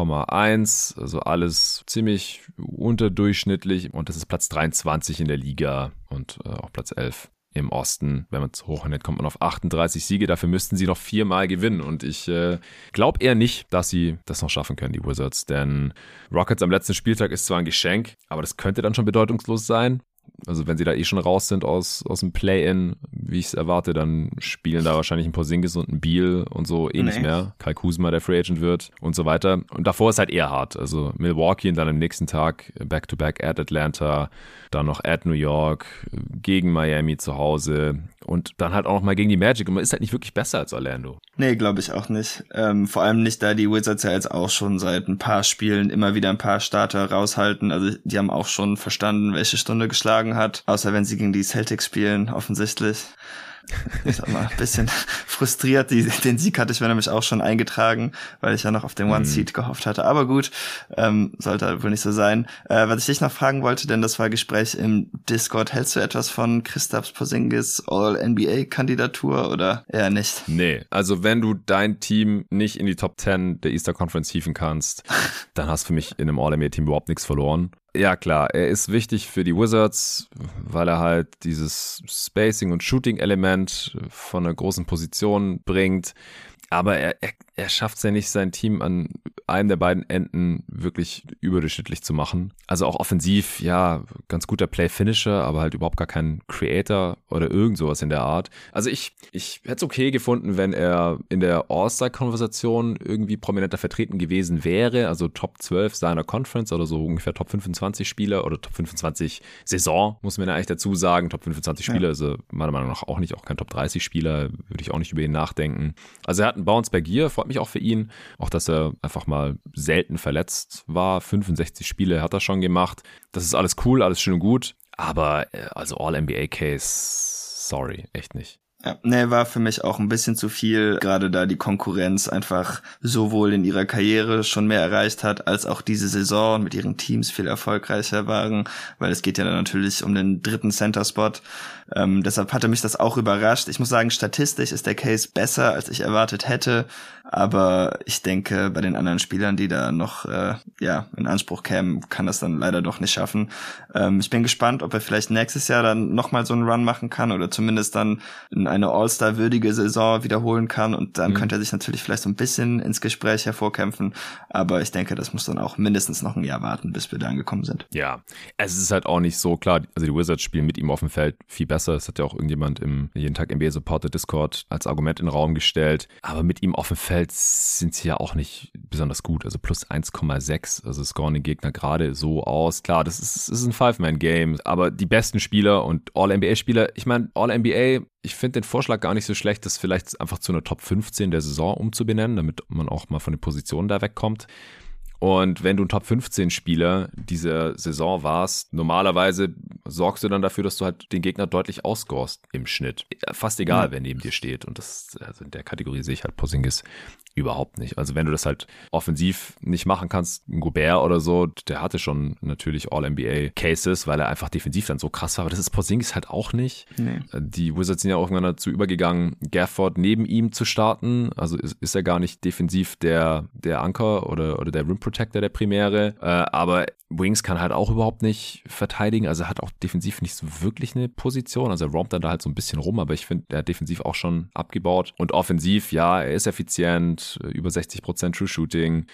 1,1. Also alles ziemlich unterdurchschnittlich. Und das ist Platz 23 in der Liga und auch Platz 11 im Osten. Wenn man es hochrechnet, kommt man auf 38 Siege. Dafür müssten sie noch 4-mal gewinnen. Und ich glaube eher nicht, dass sie das noch schaffen können, die Wizards. Denn Rockets am letzten Spieltag ist zwar ein Geschenk, aber das könnte dann schon bedeutungslos sein. Also wenn sie da schon raus sind aus dem Play-In, wie ich es erwarte, dann spielen da wahrscheinlich ein Porzingis und ein Beal und so nicht mehr. Kyle Kuzma, der Free Agent wird und so weiter. Und davor ist halt eher hart. Also Milwaukee und dann am nächsten Tag Back-to-Back at Atlanta, dann noch at New York, gegen Miami zu Hause und dann halt auch noch mal gegen die Magic. Und man ist halt nicht wirklich besser als Orlando. Nee, glaube ich auch nicht. Vor allem nicht, da die Wizards ja jetzt auch schon seit ein paar Spielen immer wieder ein paar Starter raushalten. Also die haben auch schon verstanden, welche Stunde geschlagen hat. Außer wenn sie gegen die Celtics spielen, offensichtlich. Ich sag mal, ein bisschen frustriert. Den Sieg hatte ich mir nämlich auch schon eingetragen, weil ich ja noch auf den One-Seed gehofft hatte. Aber gut, sollte wohl nicht so sein. Was ich dich noch fragen wollte, denn das war Gespräch im Discord, hältst du etwas von Kristaps Porzingis All-NBA-Kandidatur oder eher nicht? Nee, also wenn du dein Team nicht in die Top 10 der Eastern Conference hieven kannst, dann hast du für mich in einem All-NBA-Team überhaupt nichts verloren. Ja klar, er ist wichtig für die Wizards, weil er halt dieses Spacing- und Shooting-Element von einer großen Position bringt. Aber er schafft es ja nicht, sein Team an einem der beiden Enden wirklich überdurchschnittlich zu machen. Also auch offensiv, ja, ganz guter Play-Finisher, aber halt überhaupt gar kein Creator oder irgend sowas in der Art. Also ich hätte es okay gefunden, wenn er in der All-Star-Konversation irgendwie prominenter vertreten gewesen wäre. Also Top 12 seiner Conference oder so ungefähr Top 25 Spieler oder Top 25 Saison, muss man ja eigentlich dazu sagen. Top 25 Spieler ist er meiner Meinung nach auch nicht, auch kein Top 30 Spieler, würde ich auch nicht über ihn nachdenken. Also er hat einen Bounce-Back Year, freut mich auch für ihn. Auch, dass er einfach mal selten verletzt war. 65 Spiele hat er schon gemacht. Das ist alles cool, alles schön und gut. Aber also All-NBA-Case, sorry, echt nicht. Ja, nee, war für mich auch ein bisschen zu viel, gerade da die Konkurrenz einfach sowohl in ihrer Karriere schon mehr erreicht hat, als auch diese Saison mit ihren Teams viel erfolgreicher waren, weil es geht ja dann natürlich um den 3. Center-Spot. Deshalb hatte mich das auch überrascht. Ich muss sagen, statistisch ist der Case besser, als ich erwartet hätte, aber ich denke, bei den anderen Spielern, die da noch in Anspruch kämen, kann das dann leider doch nicht schaffen. Ich bin gespannt, ob er vielleicht nächstes Jahr dann nochmal so einen Run machen kann oder zumindest dann eine All-Star-würdige Saison wiederholen kann und dann könnte er sich natürlich vielleicht so ein bisschen ins Gespräch hervorkämpfen, aber ich denke, das muss dann auch mindestens noch ein Jahr warten, bis wir da angekommen sind. Ja, es ist halt auch nicht so klar, also die Wizards spielen mit ihm auf dem Feld viel besser, das hat ja auch irgendjemand im jeden Tag NBA Supporter Discord als Argument in den Raum gestellt, aber mit ihm auf dem Feld sind sie ja auch nicht besonders gut, also plus 1,6, also scoren den Gegner gerade so aus, klar, das ist ein Five-Man-Game, aber die besten Spieler und All-NBA-Spieler, ich meine, All-NBA, ich finde den Vorschlag gar nicht so schlecht, das vielleicht einfach zu einer Top 15 der Saison umzubenennen, damit man auch mal von den Positionen da wegkommt. Und wenn du ein Top 15 Spieler dieser Saison warst, normalerweise sorgst du dann dafür, dass du halt den Gegner deutlich outscorest im Schnitt. Fast egal, wer neben dir steht. Und das, also in der Kategorie sehe ich halt Porzingis überhaupt nicht. Also wenn du das halt offensiv nicht machen kannst, ein Gobert oder so, der hatte schon natürlich All-NBA-Cases, weil er einfach defensiv dann so krass war, aber das ist Porzingis halt auch nicht. Nee. Die Wizards sind ja auch irgendwann dazu übergegangen, Gafford neben ihm zu starten, also ist er gar nicht defensiv der Anker oder der Rim Protector der Primäre, aber Wings kann halt auch überhaupt nicht verteidigen, also er hat auch defensiv nicht so wirklich eine Position, also er rompt dann da halt so ein bisschen rum, aber ich finde, er hat defensiv auch schon abgebaut und offensiv, ja, er ist effizient, über 60% True Shooting,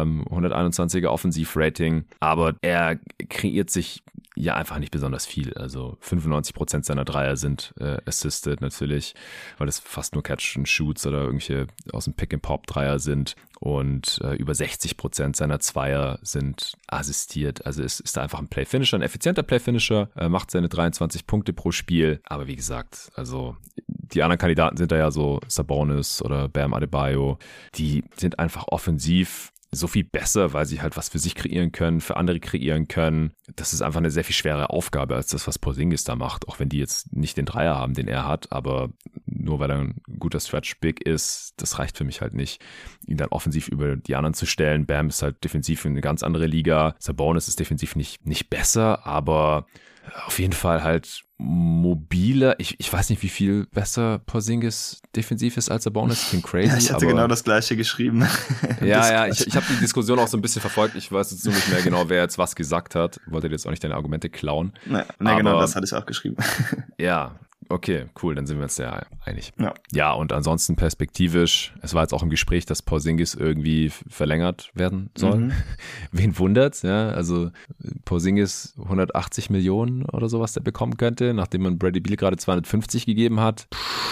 121er Offensivrating, aber er kreiert sich ja einfach nicht besonders viel, also 95% seiner Dreier sind assisted natürlich, weil es fast nur Catch and Shoots oder irgendwelche aus dem Pick-and-Pop-Dreier sind und über 60% seiner Zweier sind assistiert, also es ist da einfach ein Play-Finisher, ein effizienter Play-Finisher, macht seine 23 Punkte pro Spiel, aber wie gesagt, also die anderen Kandidaten sind da ja so Sabonis oder Bam Adebayo, die sind einfach offensiv so viel besser, weil sie halt was für sich kreieren können, für andere kreieren können. Das ist einfach eine sehr viel schwere Aufgabe als das, was Porzingis da macht, auch wenn die jetzt nicht den Dreier haben, den er hat, aber nur weil er ein guter Stretch-Big ist, das reicht für mich halt nicht, ihn dann offensiv über die anderen zu stellen. Bam ist halt defensiv in eine ganz andere Liga. Sabonis ist defensiv nicht besser, aber auf jeden Fall halt mobiler. Ich weiß nicht, wie viel besser Porzingis defensiv ist als Sabonis. Ich bin crazy. Ja, ich hatte genau das Gleiche geschrieben. Ja, ich habe die Diskussion auch so ein bisschen verfolgt. Ich weiß jetzt nur nicht mehr genau, wer jetzt was gesagt hat. Wollte dir jetzt auch nicht deine Argumente klauen. Nee, genau, das hatte ich auch geschrieben. Ja, Okay, cool, dann sind wir uns ja einig. Ja. Ja, und ansonsten perspektivisch, es war jetzt auch im Gespräch, dass Porzingis irgendwie verlängert werden soll. Wen wundert's, ja, also Porzingis 180 Millionen oder sowas, der bekommen könnte, nachdem man Bradley Beal gerade 250 gegeben hat.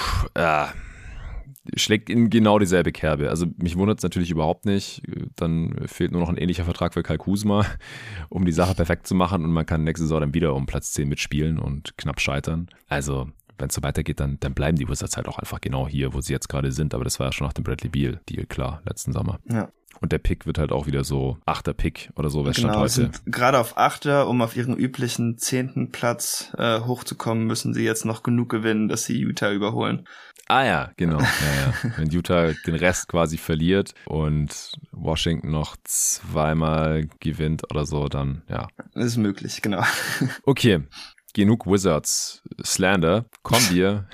Schlägt in genau dieselbe Kerbe. Also mich wundert es natürlich überhaupt nicht. Dann fehlt nur noch ein ähnlicher Vertrag für Kyle Kuzma, um die Sache perfekt zu machen und man kann nächste Saison dann wieder um Platz 10 mitspielen und knapp scheitern. Also wenn es so weitergeht, dann bleiben die Wizards halt auch einfach genau hier, wo sie jetzt gerade sind. Aber das war ja schon nach dem Bradley Beal-Deal klar, letzten Sommer. Ja. Und der Pick wird halt auch wieder so 8. Pick oder so, wer stand heute. Sind gerade auf 8., um auf ihren üblichen 10. Platz hochzukommen, müssen sie jetzt noch genug gewinnen, dass sie Utah überholen. Ah ja, genau. Ja. Wenn Utah den Rest quasi verliert und Washington noch 2-mal gewinnt oder so, dann ja. Das ist möglich, genau. Okay, genug Wizards Slander. Kommen wir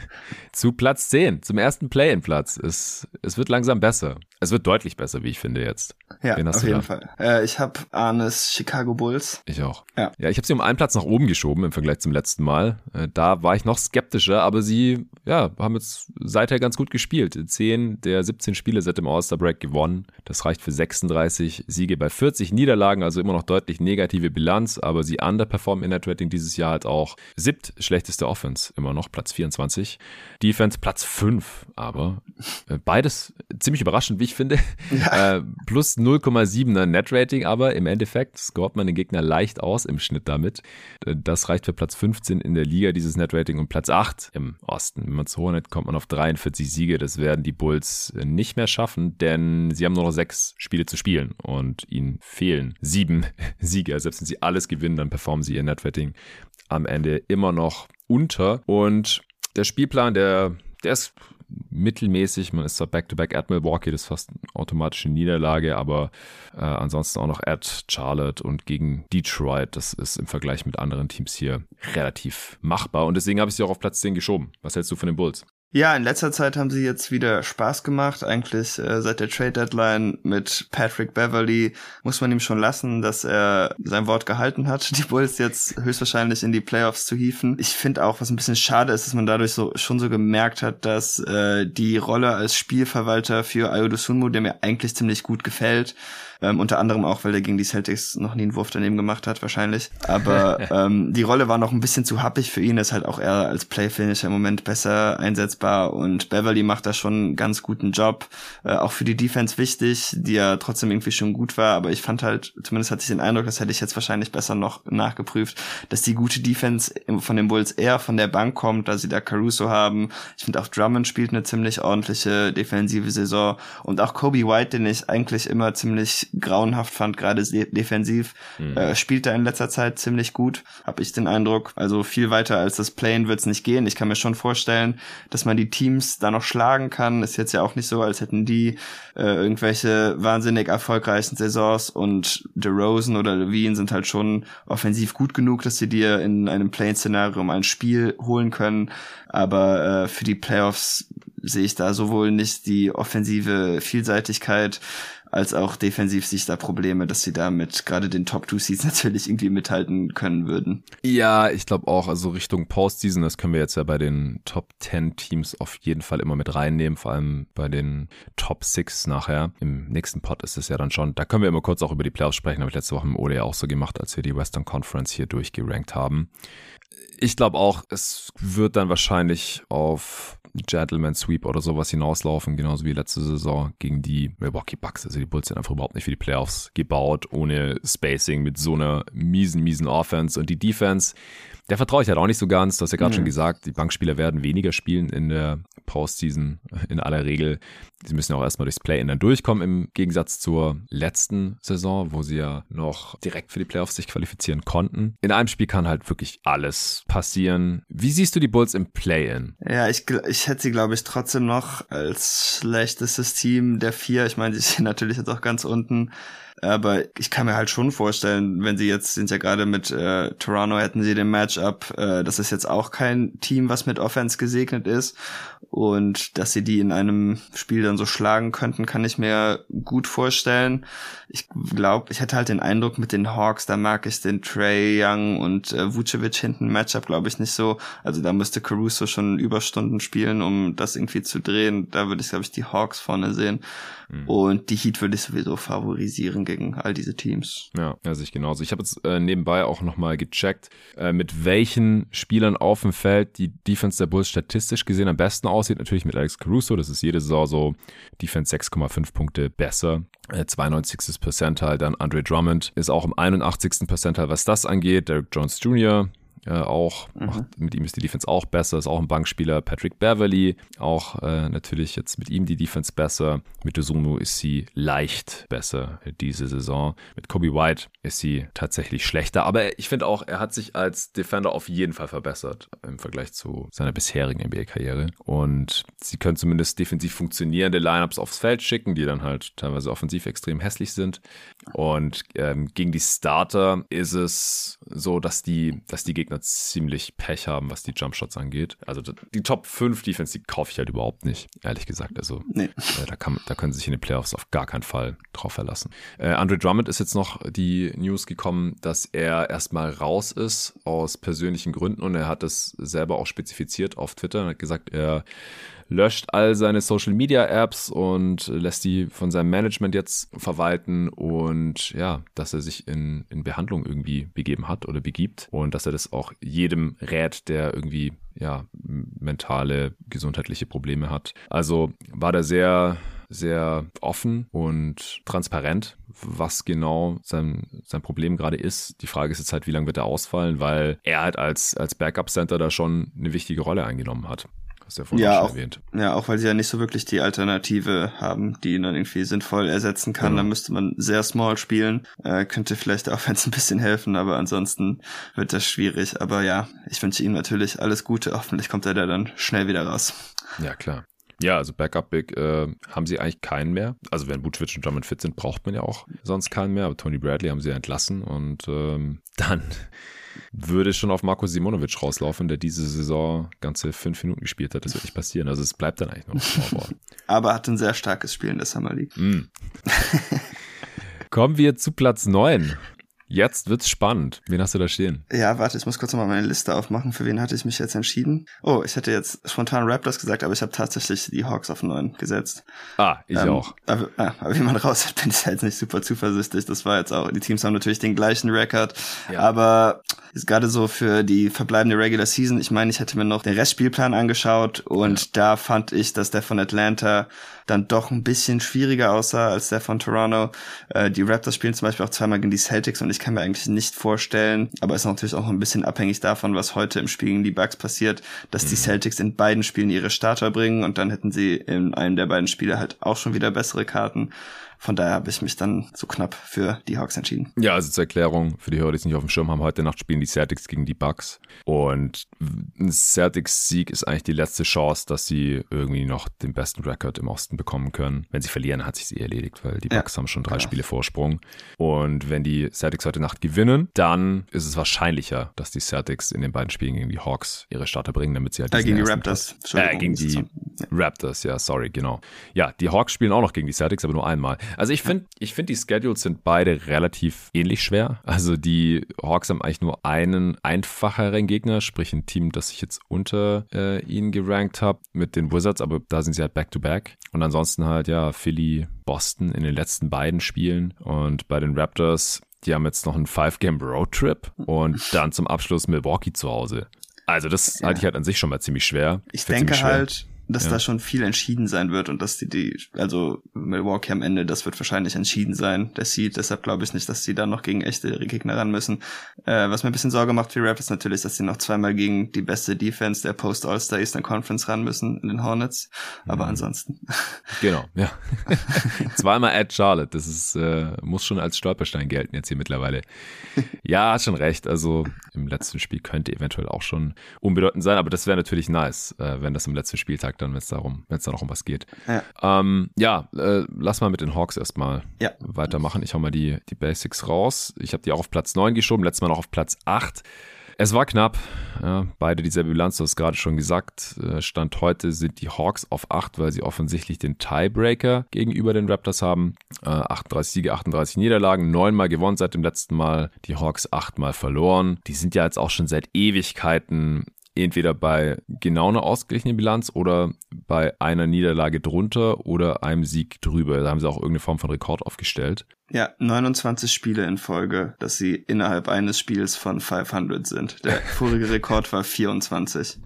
zu Platz 10, zum ersten Play-in-Platz. Es wird langsam besser. Es wird deutlich besser, wie ich finde jetzt. Ja, auf jeden Fall. Ich habe Arnes Chicago Bulls. Ich auch. Ja, ich habe sie um einen Platz nach oben geschoben im Vergleich zum letzten Mal. Da war ich noch skeptischer, aber sie haben jetzt seither ganz gut gespielt. 10 der 17 Spiele seit dem All-Star-Break gewonnen. Das reicht für 36 Siege bei 40 Niederlagen, also immer noch deutlich negative Bilanz, aber sie underperformen in Net-Rating dieses Jahr halt auch. 7. schlechteste Offense, immer noch Platz 24. Defense Platz 5, aber beides ziemlich überraschend, wie ich finde. Ja. Plus 0,7er Net-Rating, aber im Endeffekt scoret man den Gegner leicht aus im Schnitt damit. Das reicht für Platz 15 in der Liga, dieses Net-Rating, und Platz 8 im Osten. Wenn man zu hoch hat, kommt man auf 43 Siege. Das werden die Bulls nicht mehr schaffen, denn sie haben nur noch 6 Spiele zu spielen und ihnen fehlen 7 Siege. Also selbst wenn sie alles gewinnen, dann performen sie ihr Net-Rating am Ende immer noch unter. Und der Spielplan, der ist mittelmäßig. Man ist zwar Back-to-Back at Milwaukee, das ist fast eine automatische Niederlage, aber ansonsten auch noch at Charlotte und gegen Detroit. Das ist im Vergleich mit anderen Teams hier relativ machbar und deswegen habe ich sie auch auf Platz 10 geschoben. Was hältst du von den Bulls? Ja, in letzter Zeit haben sie jetzt wieder Spaß gemacht. Eigentlich seit der Trade-Deadline mit Patrick Beverley muss man ihm schon lassen, dass er sein Wort gehalten hat, die Bulls jetzt höchstwahrscheinlich in die Playoffs zu hieven. Ich finde auch, was ein bisschen schade ist, dass man dadurch schon so gemerkt hat, dass die Rolle als Spielverwalter für Ayo Dosunmu, der mir eigentlich ziemlich gut gefällt, unter anderem auch, weil er gegen die Celtics noch nie einen Wurf daneben gemacht hat, wahrscheinlich. Aber die Rolle war noch ein bisschen zu happig für ihn, ist halt auch eher als Playfinisher im Moment besser einsetzbar und Beverley macht da schon einen ganz guten Job. Auch für die Defense wichtig, die ja trotzdem irgendwie schon gut war, aber ich fand halt, zumindest hatte ich den Eindruck, das hätte ich jetzt wahrscheinlich besser noch nachgeprüft, dass die gute Defense von den Bulls eher von der Bank kommt, da sie da Caruso haben. Ich finde auch Drummond spielt eine ziemlich ordentliche defensive Saison und auch Kobe White, den ich eigentlich immer ziemlich grauenhaft fand, gerade defensiv, spielt da in letzter Zeit ziemlich gut, habe ich den Eindruck. Also viel weiter als das Play-in wird's nicht gehen. Ich kann mir schon vorstellen, dass man die Teams da noch schlagen kann. Ist jetzt ja auch nicht so, als hätten die irgendwelche wahnsinnig erfolgreichen Saisons und DeRozan oder Levine sind halt schon offensiv gut genug, dass sie dir in einem Play-in-Szenario um ein Spiel holen können. Aber für die Playoffs sehe ich da sowohl nicht die offensive Vielseitigkeit als auch defensiv sehe ich da Probleme, dass sie da mit gerade den Top 2 Seeds natürlich irgendwie mithalten können würden. Ja, ich glaube auch, also Richtung Postseason, das können wir jetzt ja bei den Top 10 Teams auf jeden Fall immer mit reinnehmen, vor allem bei den Top 6 nachher. Im nächsten Pod ist es ja dann schon, da können wir immer kurz auch über die Playoffs sprechen, habe ich letzte Woche im Ole ja auch so gemacht, als wir die Western Conference hier durchgerankt haben. Ich glaube auch, es wird dann wahrscheinlich auf Gentleman Sweep oder sowas hinauslaufen, genauso wie letzte Saison gegen die Milwaukee Bucks. Also die Bulls sind einfach überhaupt nicht für die Playoffs gebaut, ohne Spacing, mit so einer miesen Offense. Und die Defense, der vertraue ich halt auch nicht so ganz. Du hast ja gerade schon gesagt, die Bankspieler werden weniger spielen in der Postseason in aller Regel. Sie müssen ja auch erstmal durchs Play-In dann durchkommen, im Gegensatz zur letzten Saison, wo sie ja noch direkt für die Playoffs sich qualifizieren konnten. In einem Spiel kann halt wirklich alles passieren. Wie siehst du die Bulls im Play-In? Ja, ich hätte sie, glaube ich, trotzdem noch als schlechtestes Team der 4. Ich meine, sie sind natürlich jetzt auch ganz unten. aber ich kann mir halt schon vorstellen, wenn sie jetzt sind ja gerade mit Toronto, hätten sie den Matchup, das ist jetzt auch kein Team, was mit Offense gesegnet ist, und dass sie die in einem Spiel dann so schlagen könnten, kann ich mir gut vorstellen. Ich glaube, ich hätte halt den Eindruck mit den Hawks, da mag ich den Trae Young und Vucevic hinten Matchup, glaube ich, nicht so. Also da müsste Caruso schon Überstunden spielen, um das irgendwie zu drehen. Da würde ich, glaube ich, die Hawks vorne sehen. Und die Heat würde ich sowieso favorisieren gegen all diese Teams. Ja, also ich genauso. Ich habe jetzt nebenbei auch nochmal gecheckt, mit welchen Spielern auf dem Feld die Defense der Bulls statistisch gesehen am besten aussieht. Natürlich mit Alex Caruso, das ist jede Saison so. Defense 6,5 Punkte besser. 92. Percentile. Dann Andre Drummond ist auch im 81. Percentile, was das angeht. Derrick Jones Jr., mit ihm ist die Defense auch besser, ist auch ein Bankspieler. Patrick Beverley, auch natürlich jetzt mit ihm die Defense besser. Mit Dosunmu ist sie leicht besser diese Saison. Mit Kobe White ist sie tatsächlich schlechter, aber ich finde auch, er hat sich als Defender auf jeden Fall verbessert im Vergleich zu seiner bisherigen NBA-Karriere, und sie können zumindest defensiv funktionierende Lineups aufs Feld schicken, die dann halt teilweise offensiv extrem hässlich sind, und gegen die Starter ist es so, dass die Gegner ziemlich Pech haben, was die Jumpshots angeht. Also die Top 5 Defense, die kaufe ich halt überhaupt nicht, ehrlich gesagt. Also nee. Da können sie sich in den Playoffs auf gar keinen Fall drauf verlassen. Andre Drummond ist jetzt noch die News gekommen, dass er erstmal raus ist aus persönlichen Gründen, und er hat das selber auch spezifiziert auf Twitter und hat gesagt, er löscht all seine Social-Media-Apps und lässt die von seinem Management jetzt verwalten, und ja, dass er sich in Behandlung irgendwie begeben hat oder begibt, und dass er das auch jedem rät, der irgendwie mentale, gesundheitliche Probleme hat. Also war da sehr, sehr offen und transparent, was genau sein Problem gerade ist. Die Frage ist jetzt halt, wie lange wird er ausfallen, weil er halt als Backup-Center da schon eine wichtige Rolle eingenommen hat. Hast du ja vorhin schon erwähnt. Ja, auch weil sie ja nicht so wirklich die Alternative haben, die ihn dann irgendwie sinnvoll ersetzen kann. Genau. Dann müsste man sehr small spielen. Könnte vielleicht auch ein bisschen helfen, aber ansonsten wird das schwierig. Aber ja, ich wünsche ihm natürlich alles Gute. Hoffentlich kommt er da dann schnell wieder raus. Ja, klar. Ja, also Backup Big haben sie eigentlich keinen mehr. Also wenn Vucevic und Drummond fit sind, braucht man ja auch sonst keinen mehr. Aber Tony Bradley haben sie ja entlassen, und dann würde schon auf Marko Simonovic rauslaufen, der diese Saison ganze 5 Minuten gespielt hat. Das wird nicht passieren. Also es bleibt dann eigentlich noch Smallball. Aber hat ein sehr starkes Spiel in der Summer League. Kommen wir zu Platz 9. Jetzt wird's spannend. Wen hast du da stehen? Ja, warte, ich muss kurz nochmal meine Liste aufmachen. Für wen hatte ich mich jetzt entschieden? Oh, ich hätte jetzt spontan Raptors gesagt, aber ich habe tatsächlich die Hawks auf 9 gesetzt. Ich auch. Aber wie man raus hat, bin ich jetzt nicht super zuversichtlich. Das war jetzt auch, die Teams haben natürlich den gleichen Rekord, aber ist gerade so für die verbleibende Regular Season, ich meine, ich hätte mir noch den Restspielplan angeschaut, und da fand ich, dass der von Atlanta dann doch ein bisschen schwieriger aussah als der von Toronto. Die Raptors spielen zum Beispiel auch zweimal gegen die Celtics, und ich kann mir eigentlich nicht vorstellen, aber ist natürlich auch ein bisschen abhängig davon, was heute im Spiel gegen die Bucks passiert, dass die Celtics in beiden Spielen ihre Starter bringen, und dann hätten sie in einem der beiden Spiele halt auch schon wieder bessere Karten. Von daher habe ich mich dann so knapp für die Hawks entschieden. Ja, also zur Erklärung für die Hörer, die es nicht auf dem Schirm haben, heute Nacht spielen die Celtics gegen die Bucks, und ein Celtics-Sieg ist eigentlich die letzte Chance, dass sie irgendwie noch den besten Rekord im Osten bekommen können. Wenn sie verlieren, hat sich sie erledigt, weil die Bucks haben schon 3 Spiele Vorsprung, und wenn die Celtics heute Nacht gewinnen, dann ist es wahrscheinlicher, dass die Celtics in den beiden Spielen gegen die Hawks ihre Starter bringen, damit sie halt gegen die Raptors. Gegen die Raptors, ja, sorry, genau. Ja, die Hawks spielen auch noch gegen die Celtics, aber nur einmal. Also ich finde, die Schedules sind beide relativ ähnlich schwer. Also die Hawks haben eigentlich nur einen einfacheren Gegner, sprich ein Team, das ich jetzt unter ihnen gerankt habe mit den Wizards, aber da sind sie halt back-to-back. Und ansonsten halt, Philly, Boston in den letzten beiden Spielen. Und bei den Raptors, die haben jetzt noch einen 5-Game-Roadtrip und dann zum Abschluss Milwaukee zu Hause. Also das halte ich halt an sich schon mal ziemlich schwer. Ich denke halt, dass da schon viel entschieden sein wird, und dass also Milwaukee am Ende, das wird wahrscheinlich entschieden sein, der Seed. Deshalb glaube ich nicht, dass die da noch gegen echte Gegner ran müssen. Was mir ein bisschen Sorge macht für die Raptors natürlich, dass sie noch zweimal gegen die beste Defense der Post-All-Star Eastern Conference ran müssen in den Hornets. Aber ansonsten. Genau, ja. Zweimal at Charlotte, das ist muss schon als Stolperstein gelten jetzt hier mittlerweile. Ja, hast schon recht. Also im letzten Spiel könnte eventuell auch schon unbedeutend sein, aber das wäre natürlich nice, wenn das im letzten Spieltag gesagt, dann, wenn es da noch um was geht. Ja, lass mal mit den Hawks erstmal weitermachen. Ich hau mal die Basics raus. Ich habe die auch auf Platz 9 geschoben, letztes Mal noch auf Platz 8. Es war knapp, ja, beide dieselbe Bilanz, du hast gerade schon gesagt. Stand heute sind die Hawks auf 8, weil sie offensichtlich den Tiebreaker gegenüber den Raptors haben. 38 Siege, 38 Niederlagen, 9-mal gewonnen seit dem letzten Mal. Die Hawks 8-mal verloren. Die sind ja jetzt auch schon seit Ewigkeiten entweder bei genau einer ausgeglichenen Bilanz oder bei einer Niederlage drunter oder einem Sieg drüber. Da haben sie auch irgendeine Form von Rekord aufgestellt. Ja, 29 Spiele in Folge, dass sie innerhalb eines Spiels von 500 sind. Der vorige Rekord war 24.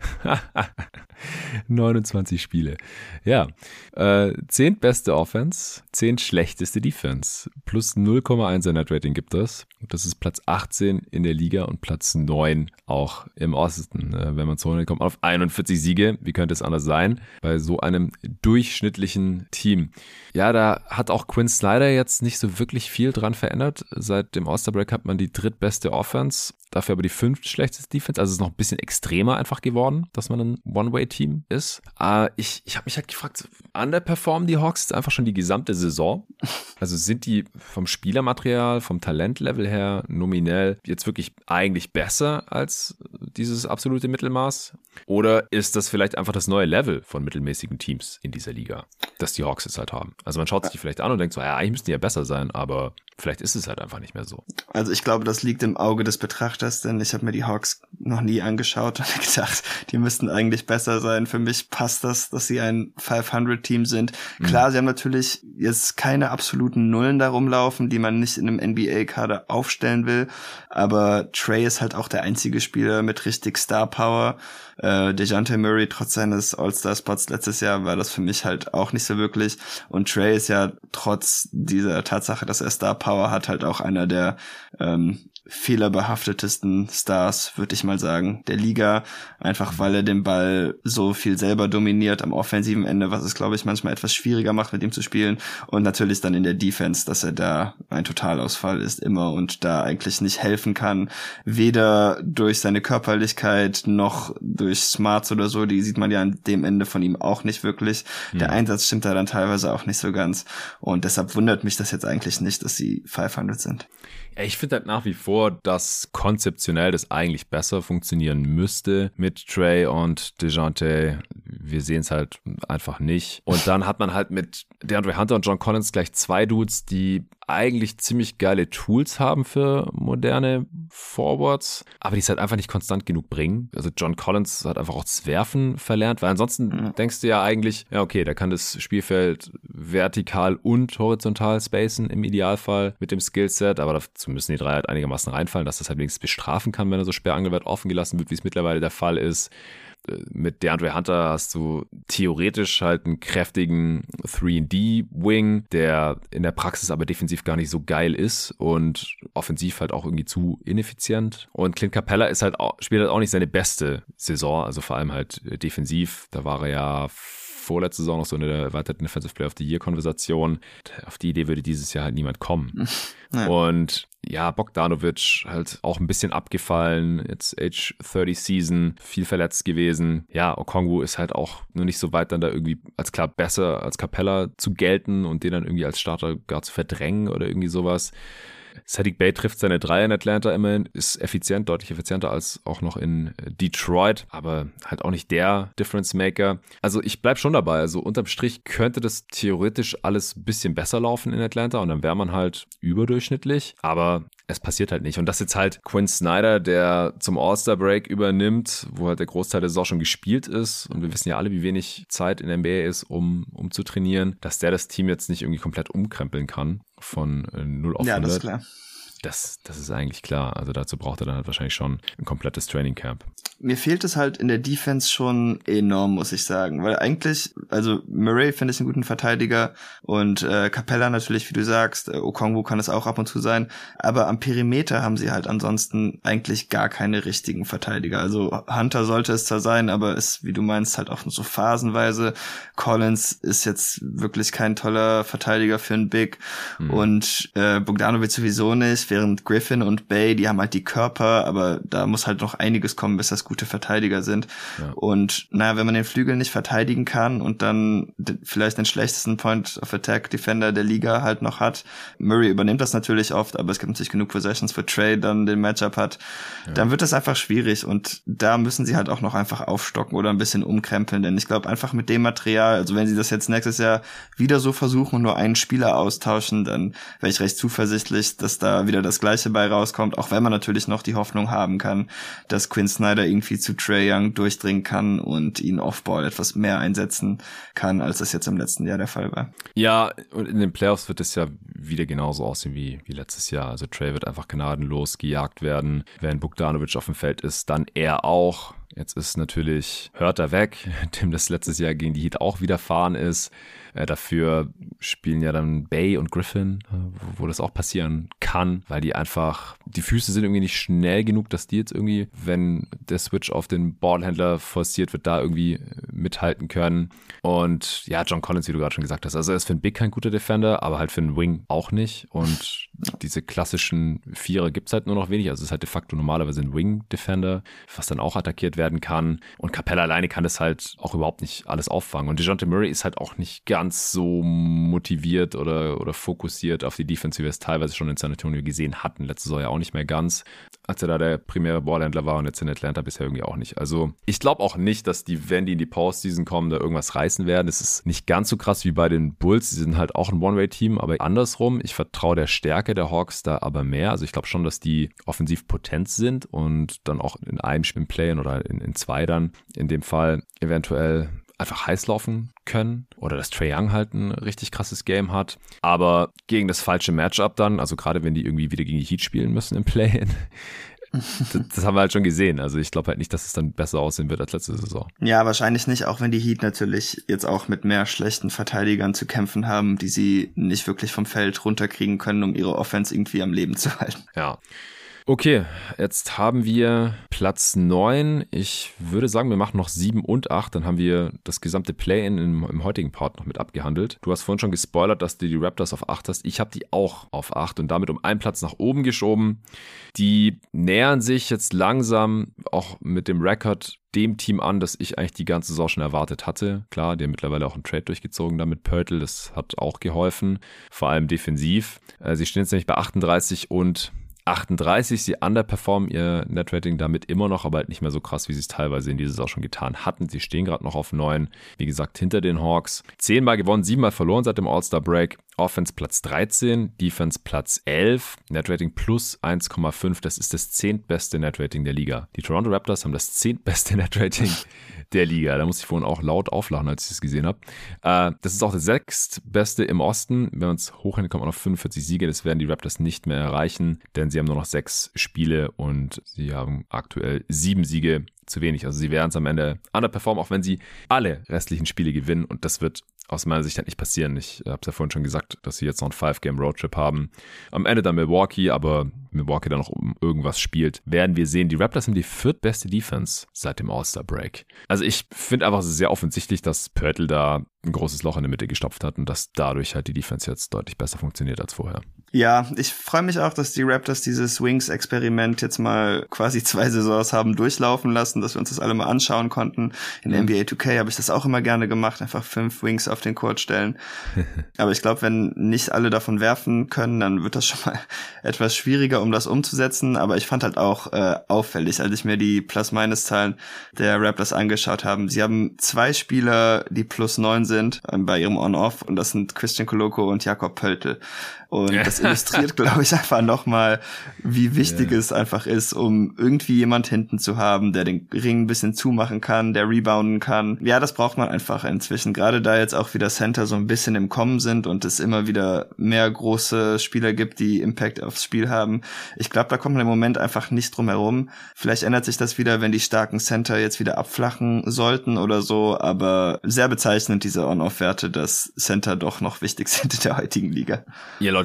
29 Spiele. Ja, 10. beste Offense, 10. schlechteste Defense. Plus 0,1er Net-Rating gibt es. Das ist Platz 18 in der Liga und Platz 9 auch im Osten. Wenn man zu 100 kommt, auf 41 Siege. Wie könnte es anders sein? Bei so einem durchschnittlichen Team. Ja, da hat auch Quinn Snyder jetzt nicht so wirklich viel dran verändert. Seit dem All-Star-Break hat man die drittbeste Offense, dafür aber die 5. schlechteste Defense. Also es ist noch ein bisschen extremer einfach geworden, dass man ein One-Way-Team ist. Ich habe mich halt gefragt, underperformen die Hawks jetzt einfach schon die gesamte Saison? Also sind die vom Spielermaterial, vom Talentlevel her nominell jetzt wirklich eigentlich besser als dieses absolute Mittelmaß? Oder ist das vielleicht einfach das neue Level von mittelmäßigen Teams in dieser Liga, das die Hawks jetzt halt haben? Also man schaut sich die vielleicht an und denkt so, ja, eigentlich müssten die ja besser sein, aber vielleicht ist es halt einfach nicht mehr so. Also ich glaube, das liegt im Auge des Betrachters, denn ich habe mir die Hawks noch nie angeschaut und gedacht, die müssten eigentlich besser sein. Für mich passt das, dass sie ein 500-Team sind. Klar, sie haben natürlich jetzt keine absoluten Nullen da rumlaufen, die man nicht in einem NBA-Kader aufstellen will, aber Trae ist halt auch der einzige Spieler mit richtig Star-Power. DeJounte Murray, trotz seines All-Star-Spots letztes Jahr, war das für mich halt auch nicht so wirklich. Und Trae ist ja trotz dieser Tatsache, dass er Star-Power hat, halt auch einer der fehlerbehaftetesten Stars, würde ich mal sagen, der Liga, einfach weil er den Ball so viel selber dominiert am offensiven Ende, was es, glaube ich, manchmal etwas schwieriger macht, mit ihm zu spielen, und natürlich dann in der Defense, dass er da ein Totalausfall ist immer und da eigentlich nicht helfen kann, weder durch seine Körperlichkeit noch durch Smarts oder so, die sieht man ja an dem Ende von ihm auch nicht wirklich. Der Einsatz stimmt da dann teilweise auch nicht so ganz und deshalb wundert mich das jetzt eigentlich nicht, dass sie 500 sind. Ja, ich finde halt nach wie vor, dass konzeptionell das eigentlich besser funktionieren müsste mit Trae und DeJounte. Wir sehen es halt einfach nicht. Und dann hat man halt mit DeAndre Hunter und John Collins gleich zwei Dudes, die eigentlich ziemlich geile Tools haben für moderne Forwards, aber die es halt einfach nicht konstant genug bringen. Also John Collins hat einfach auch das Werfen verlernt, weil ansonsten denkst du ja eigentlich, ja okay, der kann das Spielfeld vertikal und horizontal spacen im Idealfall mit dem Skillset, aber dazu müssen die drei halt einigermaßen reinfallen, dass das halt wenigstens bestrafen kann, wenn er so sperrangelweit offen gelassen wird, wie es mittlerweile der Fall ist. Mit DeAndre Hunter hast du theoretisch halt einen kräftigen 3&D-Wing, der in der Praxis aber defensiv gar nicht so geil ist und offensiv halt auch irgendwie zu ineffizient. Und Clint Capella ist halt auch, spielt halt auch nicht seine beste Saison, also vor allem halt defensiv. Da war er ja vorletzte Saison noch so in der erweiterten Defensive Player of the Year-Konversation. Auf die Idee würde dieses Jahr halt niemand kommen. Ja. Und ja, Bogdanovic halt auch ein bisschen abgefallen, jetzt Age 30 Season, viel verletzt gewesen. Ja, Okongwu ist halt auch nur nicht so weit dann da irgendwie als klar besser als Capella zu gelten und den dann irgendwie als Starter gar zu verdrängen oder irgendwie sowas. Saddiq Bey trifft seine Dreier in Atlanta immerhin, ist effizient, deutlich effizienter als auch noch in Detroit, aber halt auch nicht der Difference Maker. Also ich bleib schon dabei, also unterm Strich könnte das theoretisch alles ein bisschen besser laufen in Atlanta und dann wäre man halt überdurchschnittlich, aber es passiert halt nicht. Und das jetzt halt Quinn Snyder, der zum All-Star-Break übernimmt, wo halt der Großteil der Saison schon gespielt ist und wir wissen ja alle, wie wenig Zeit in der NBA ist, um zu trainieren, dass der das Team jetzt nicht irgendwie komplett umkrempeln kann von 0 auf 100. Ja, das ist klar. Das ist eigentlich klar. Also dazu braucht er dann halt wahrscheinlich schon ein komplettes Training Camp. Mir fehlt es halt in der Defense schon enorm, muss ich sagen. Weil eigentlich, also Murray finde ich einen guten Verteidiger und Capella natürlich, wie du sagst, Okongwu kann es auch ab und zu sein. Aber am Perimeter haben sie halt ansonsten eigentlich gar keine richtigen Verteidiger. Also Hunter sollte es zwar sein, aber ist, wie du meinst, halt auch so phasenweise. Collins ist jetzt wirklich kein toller Verteidiger für einen Big. Und Bogdanovic sowieso nicht. Während Griffin und Bey, die haben halt die Körper, aber da muss halt noch einiges kommen, bis das gute Verteidiger sind. Ja. Und naja, wenn man den Flügel nicht verteidigen kann und dann vielleicht den schlechtesten Point-of-Attack-Defender der Liga halt noch hat, Murray übernimmt das natürlich oft, aber es gibt natürlich genug Possessions, wo Trey dann den Matchup hat, dann wird das einfach schwierig und da müssen sie halt auch noch einfach aufstocken oder ein bisschen umkrempeln, denn ich glaube einfach mit dem Material, also wenn sie das jetzt nächstes Jahr wieder so versuchen und nur einen Spieler austauschen, dann wäre ich recht zuversichtlich, dass da wieder das Gleiche bei rauskommt, auch wenn man natürlich noch die Hoffnung haben kann, dass Quinn Snyder irgendwie zu Trae Young durchdringen kann und ihn Offball etwas mehr einsetzen kann, als das jetzt im letzten Jahr der Fall war. Ja, und in den Playoffs wird es ja wieder genauso aussehen wie letztes Jahr. Also Trae wird einfach gnadenlos gejagt werden. Wenn Bogdanovic auf dem Feld ist, dann er auch. Jetzt ist natürlich Hörter weg, dem das letztes Jahr gegen die Heat auch widerfahren ist. Dafür spielen ja dann Bay und Griffin, wo das auch passieren kann, weil die einfach, die Füße sind irgendwie nicht schnell genug, dass die jetzt irgendwie, wenn der Switch auf den Ballhändler forciert wird, da irgendwie mithalten können. Und ja, John Collins, wie du gerade schon gesagt hast, also er ist für einen Big kein guter Defender, aber halt für einen Wing auch nicht. Und diese klassischen Vierer gibt's halt nur noch wenig. Also es ist halt de facto normalerweise ein Wing-Defender, was dann auch attackiert werden kann. Und Capella alleine kann das halt auch überhaupt nicht alles auffangen. Und DeJounte Murray ist halt auch nicht ganz so motiviert oder fokussiert auf die Defense, wie wir es teilweise schon in San Antonio gesehen hatten. Letztes Jahr ja auch nicht mehr ganz, als er da der primäre Ballhändler war und jetzt in Atlanta bisher irgendwie auch nicht. Also ich glaube auch nicht, dass die, wenn die in die Postseason kommen, da irgendwas reißen werden. Es ist nicht ganz so krass wie bei den Bulls. Die sind halt auch ein One-Way-Team, aber andersrum. Ich vertraue der Stärke der Hawks da aber mehr. Also ich glaube schon, dass die offensiv potent sind und dann auch in einem Spiel playen oder in zwei dann in dem Fall eventuell einfach heiß laufen können oder dass Trae Young halt ein richtig krasses Game hat, aber gegen das falsche Matchup dann, also gerade wenn die irgendwie wieder gegen die Heat spielen müssen im Play-In, das haben wir halt schon gesehen. Also ich glaube halt nicht, dass es dann besser aussehen wird als letzte Saison. Ja, wahrscheinlich nicht, auch wenn die Heat natürlich jetzt auch mit mehr schlechten Verteidigern zu kämpfen haben, die sie nicht wirklich vom Feld runterkriegen können, um ihre Offense irgendwie am Leben zu halten. Ja. Okay, jetzt haben wir Platz 9. Ich würde sagen, wir machen noch 7 und 8. Dann haben wir das gesamte Play-In im heutigen Part noch mit abgehandelt. Du hast vorhin schon gespoilert, dass du die Raptors auf 8 hast. Ich habe die auch auf 8 und damit um einen Platz nach oben geschoben. Die nähern sich jetzt langsam auch mit dem Rekord dem Team an, das ich eigentlich die ganze Saison schon erwartet hatte. Klar, die haben mittlerweile auch einen Trade durchgezogen da mit Poeltl. Das hat auch geholfen, vor allem defensiv. Sie stehen jetzt nämlich bei 38 und 38, sie underperformen ihr Netrating damit immer noch, aber halt nicht mehr so krass, wie sie es teilweise in dieser Saison schon getan hatten. Sie stehen gerade noch auf 9, wie gesagt, hinter den Hawks. 10-mal gewonnen, 7-mal verloren seit dem All-Star-Break. Offense Platz 13, Defense Platz 11, Netrating plus 1,5, das ist das 10. beste Netrating der Liga. Die Toronto Raptors haben das 10. beste Netrating der Liga. Da musste ich vorhin auch laut auflachen, als ich es gesehen habe. Das ist auch das 6. beste im Osten. Wenn man es hochrechnet, kommt man auf 45 Siege. Das werden die Raptors nicht mehr erreichen, denn sie haben nur noch 6 Spiele und sie haben aktuell 7 Siege zu wenig. Also sie werden es am Ende underperformen, auch wenn sie alle restlichen Spiele gewinnen und das wird aus meiner Sicht halt nicht passieren. Ich habe es ja vorhin schon gesagt, dass sie jetzt noch einen 5-Game-Roadtrip haben. Am Ende dann Milwaukee, aber Milwaukee dann noch um irgendwas spielt, werden wir sehen. Die Raptors haben die 4. beste Defense seit dem All-Star-Break. Also ich finde einfach sehr offensichtlich, dass Poeltl da ein großes Loch in der Mitte gestopft hat und dass dadurch halt die Defense jetzt deutlich besser funktioniert als vorher. Ja, ich freue mich auch, dass die Raptors dieses Wings-Experiment jetzt mal quasi 2 Saisons haben durchlaufen lassen, dass wir uns das alle mal anschauen konnten. In NBA 2K habe ich das auch immer gerne gemacht, einfach 5 Wings auf den Court stellen. Aber ich glaube, wenn nicht alle davon werfen können, dann wird das schon mal etwas schwieriger, um das umzusetzen. Aber ich fand halt auch auffällig, als ich mir die Plus-Minus-Zahlen der Raptors angeschaut habe. Sie haben 2 Spieler, die plus 9 sind bei ihrem On-Off und das sind Christian Koloko und Jakob Poeltl. Und das illustriert, glaube ich, einfach nochmal, wie wichtig es einfach ist, um irgendwie jemand hinten zu haben, der den Ring ein bisschen zumachen kann, der rebounden kann. Ja, das braucht man einfach inzwischen. Gerade da jetzt auch wieder Center so ein bisschen im Kommen sind und es immer wieder mehr große Spieler gibt, die Impact aufs Spiel haben. Ich glaube, da kommt man im Moment einfach nicht drum herum. Vielleicht ändert sich das wieder, wenn die starken Center jetzt wieder abflachen sollten oder so, aber sehr bezeichnend diese On-Off-Werte, dass Center doch noch wichtig sind in der heutigen Liga. Ja, laut Clean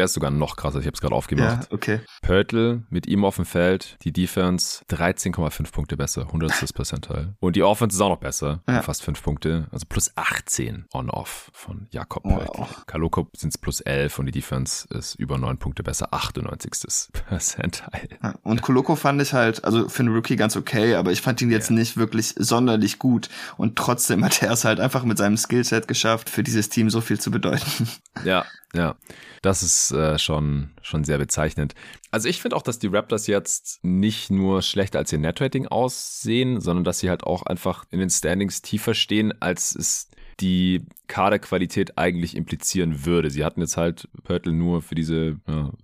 ist sogar noch krasser, ich habe es gerade aufgemacht. Ja, okay. Poeltl mit ihm auf dem Feld, die Defense 13,5 Punkte besser, 100. Percentile. Und die Offense ist auch noch besser, fast 5 Punkte, also plus 18 on-off von Jakob Poeltl. Kaloko sind es plus 11 und die Defense ist über 9 Punkte besser, 98. Percentile. Ja, und Koloko fand ich halt, also für einen Rookie ganz okay, aber ich fand ihn jetzt nicht wirklich sonderlich gut und trotzdem hat er es halt einfach mit seinem Skillset geschafft, für dieses Team so viel zu bedeuten. Ja, das ist schon sehr bezeichnend. Also ich finde auch, dass die Raptors jetzt nicht nur schlechter als ihr Net-Rating aussehen, sondern dass sie halt auch einfach in den Standings tiefer stehen, als es die Kaderqualität eigentlich implizieren würde. Sie hatten jetzt halt Poeltl nur für diese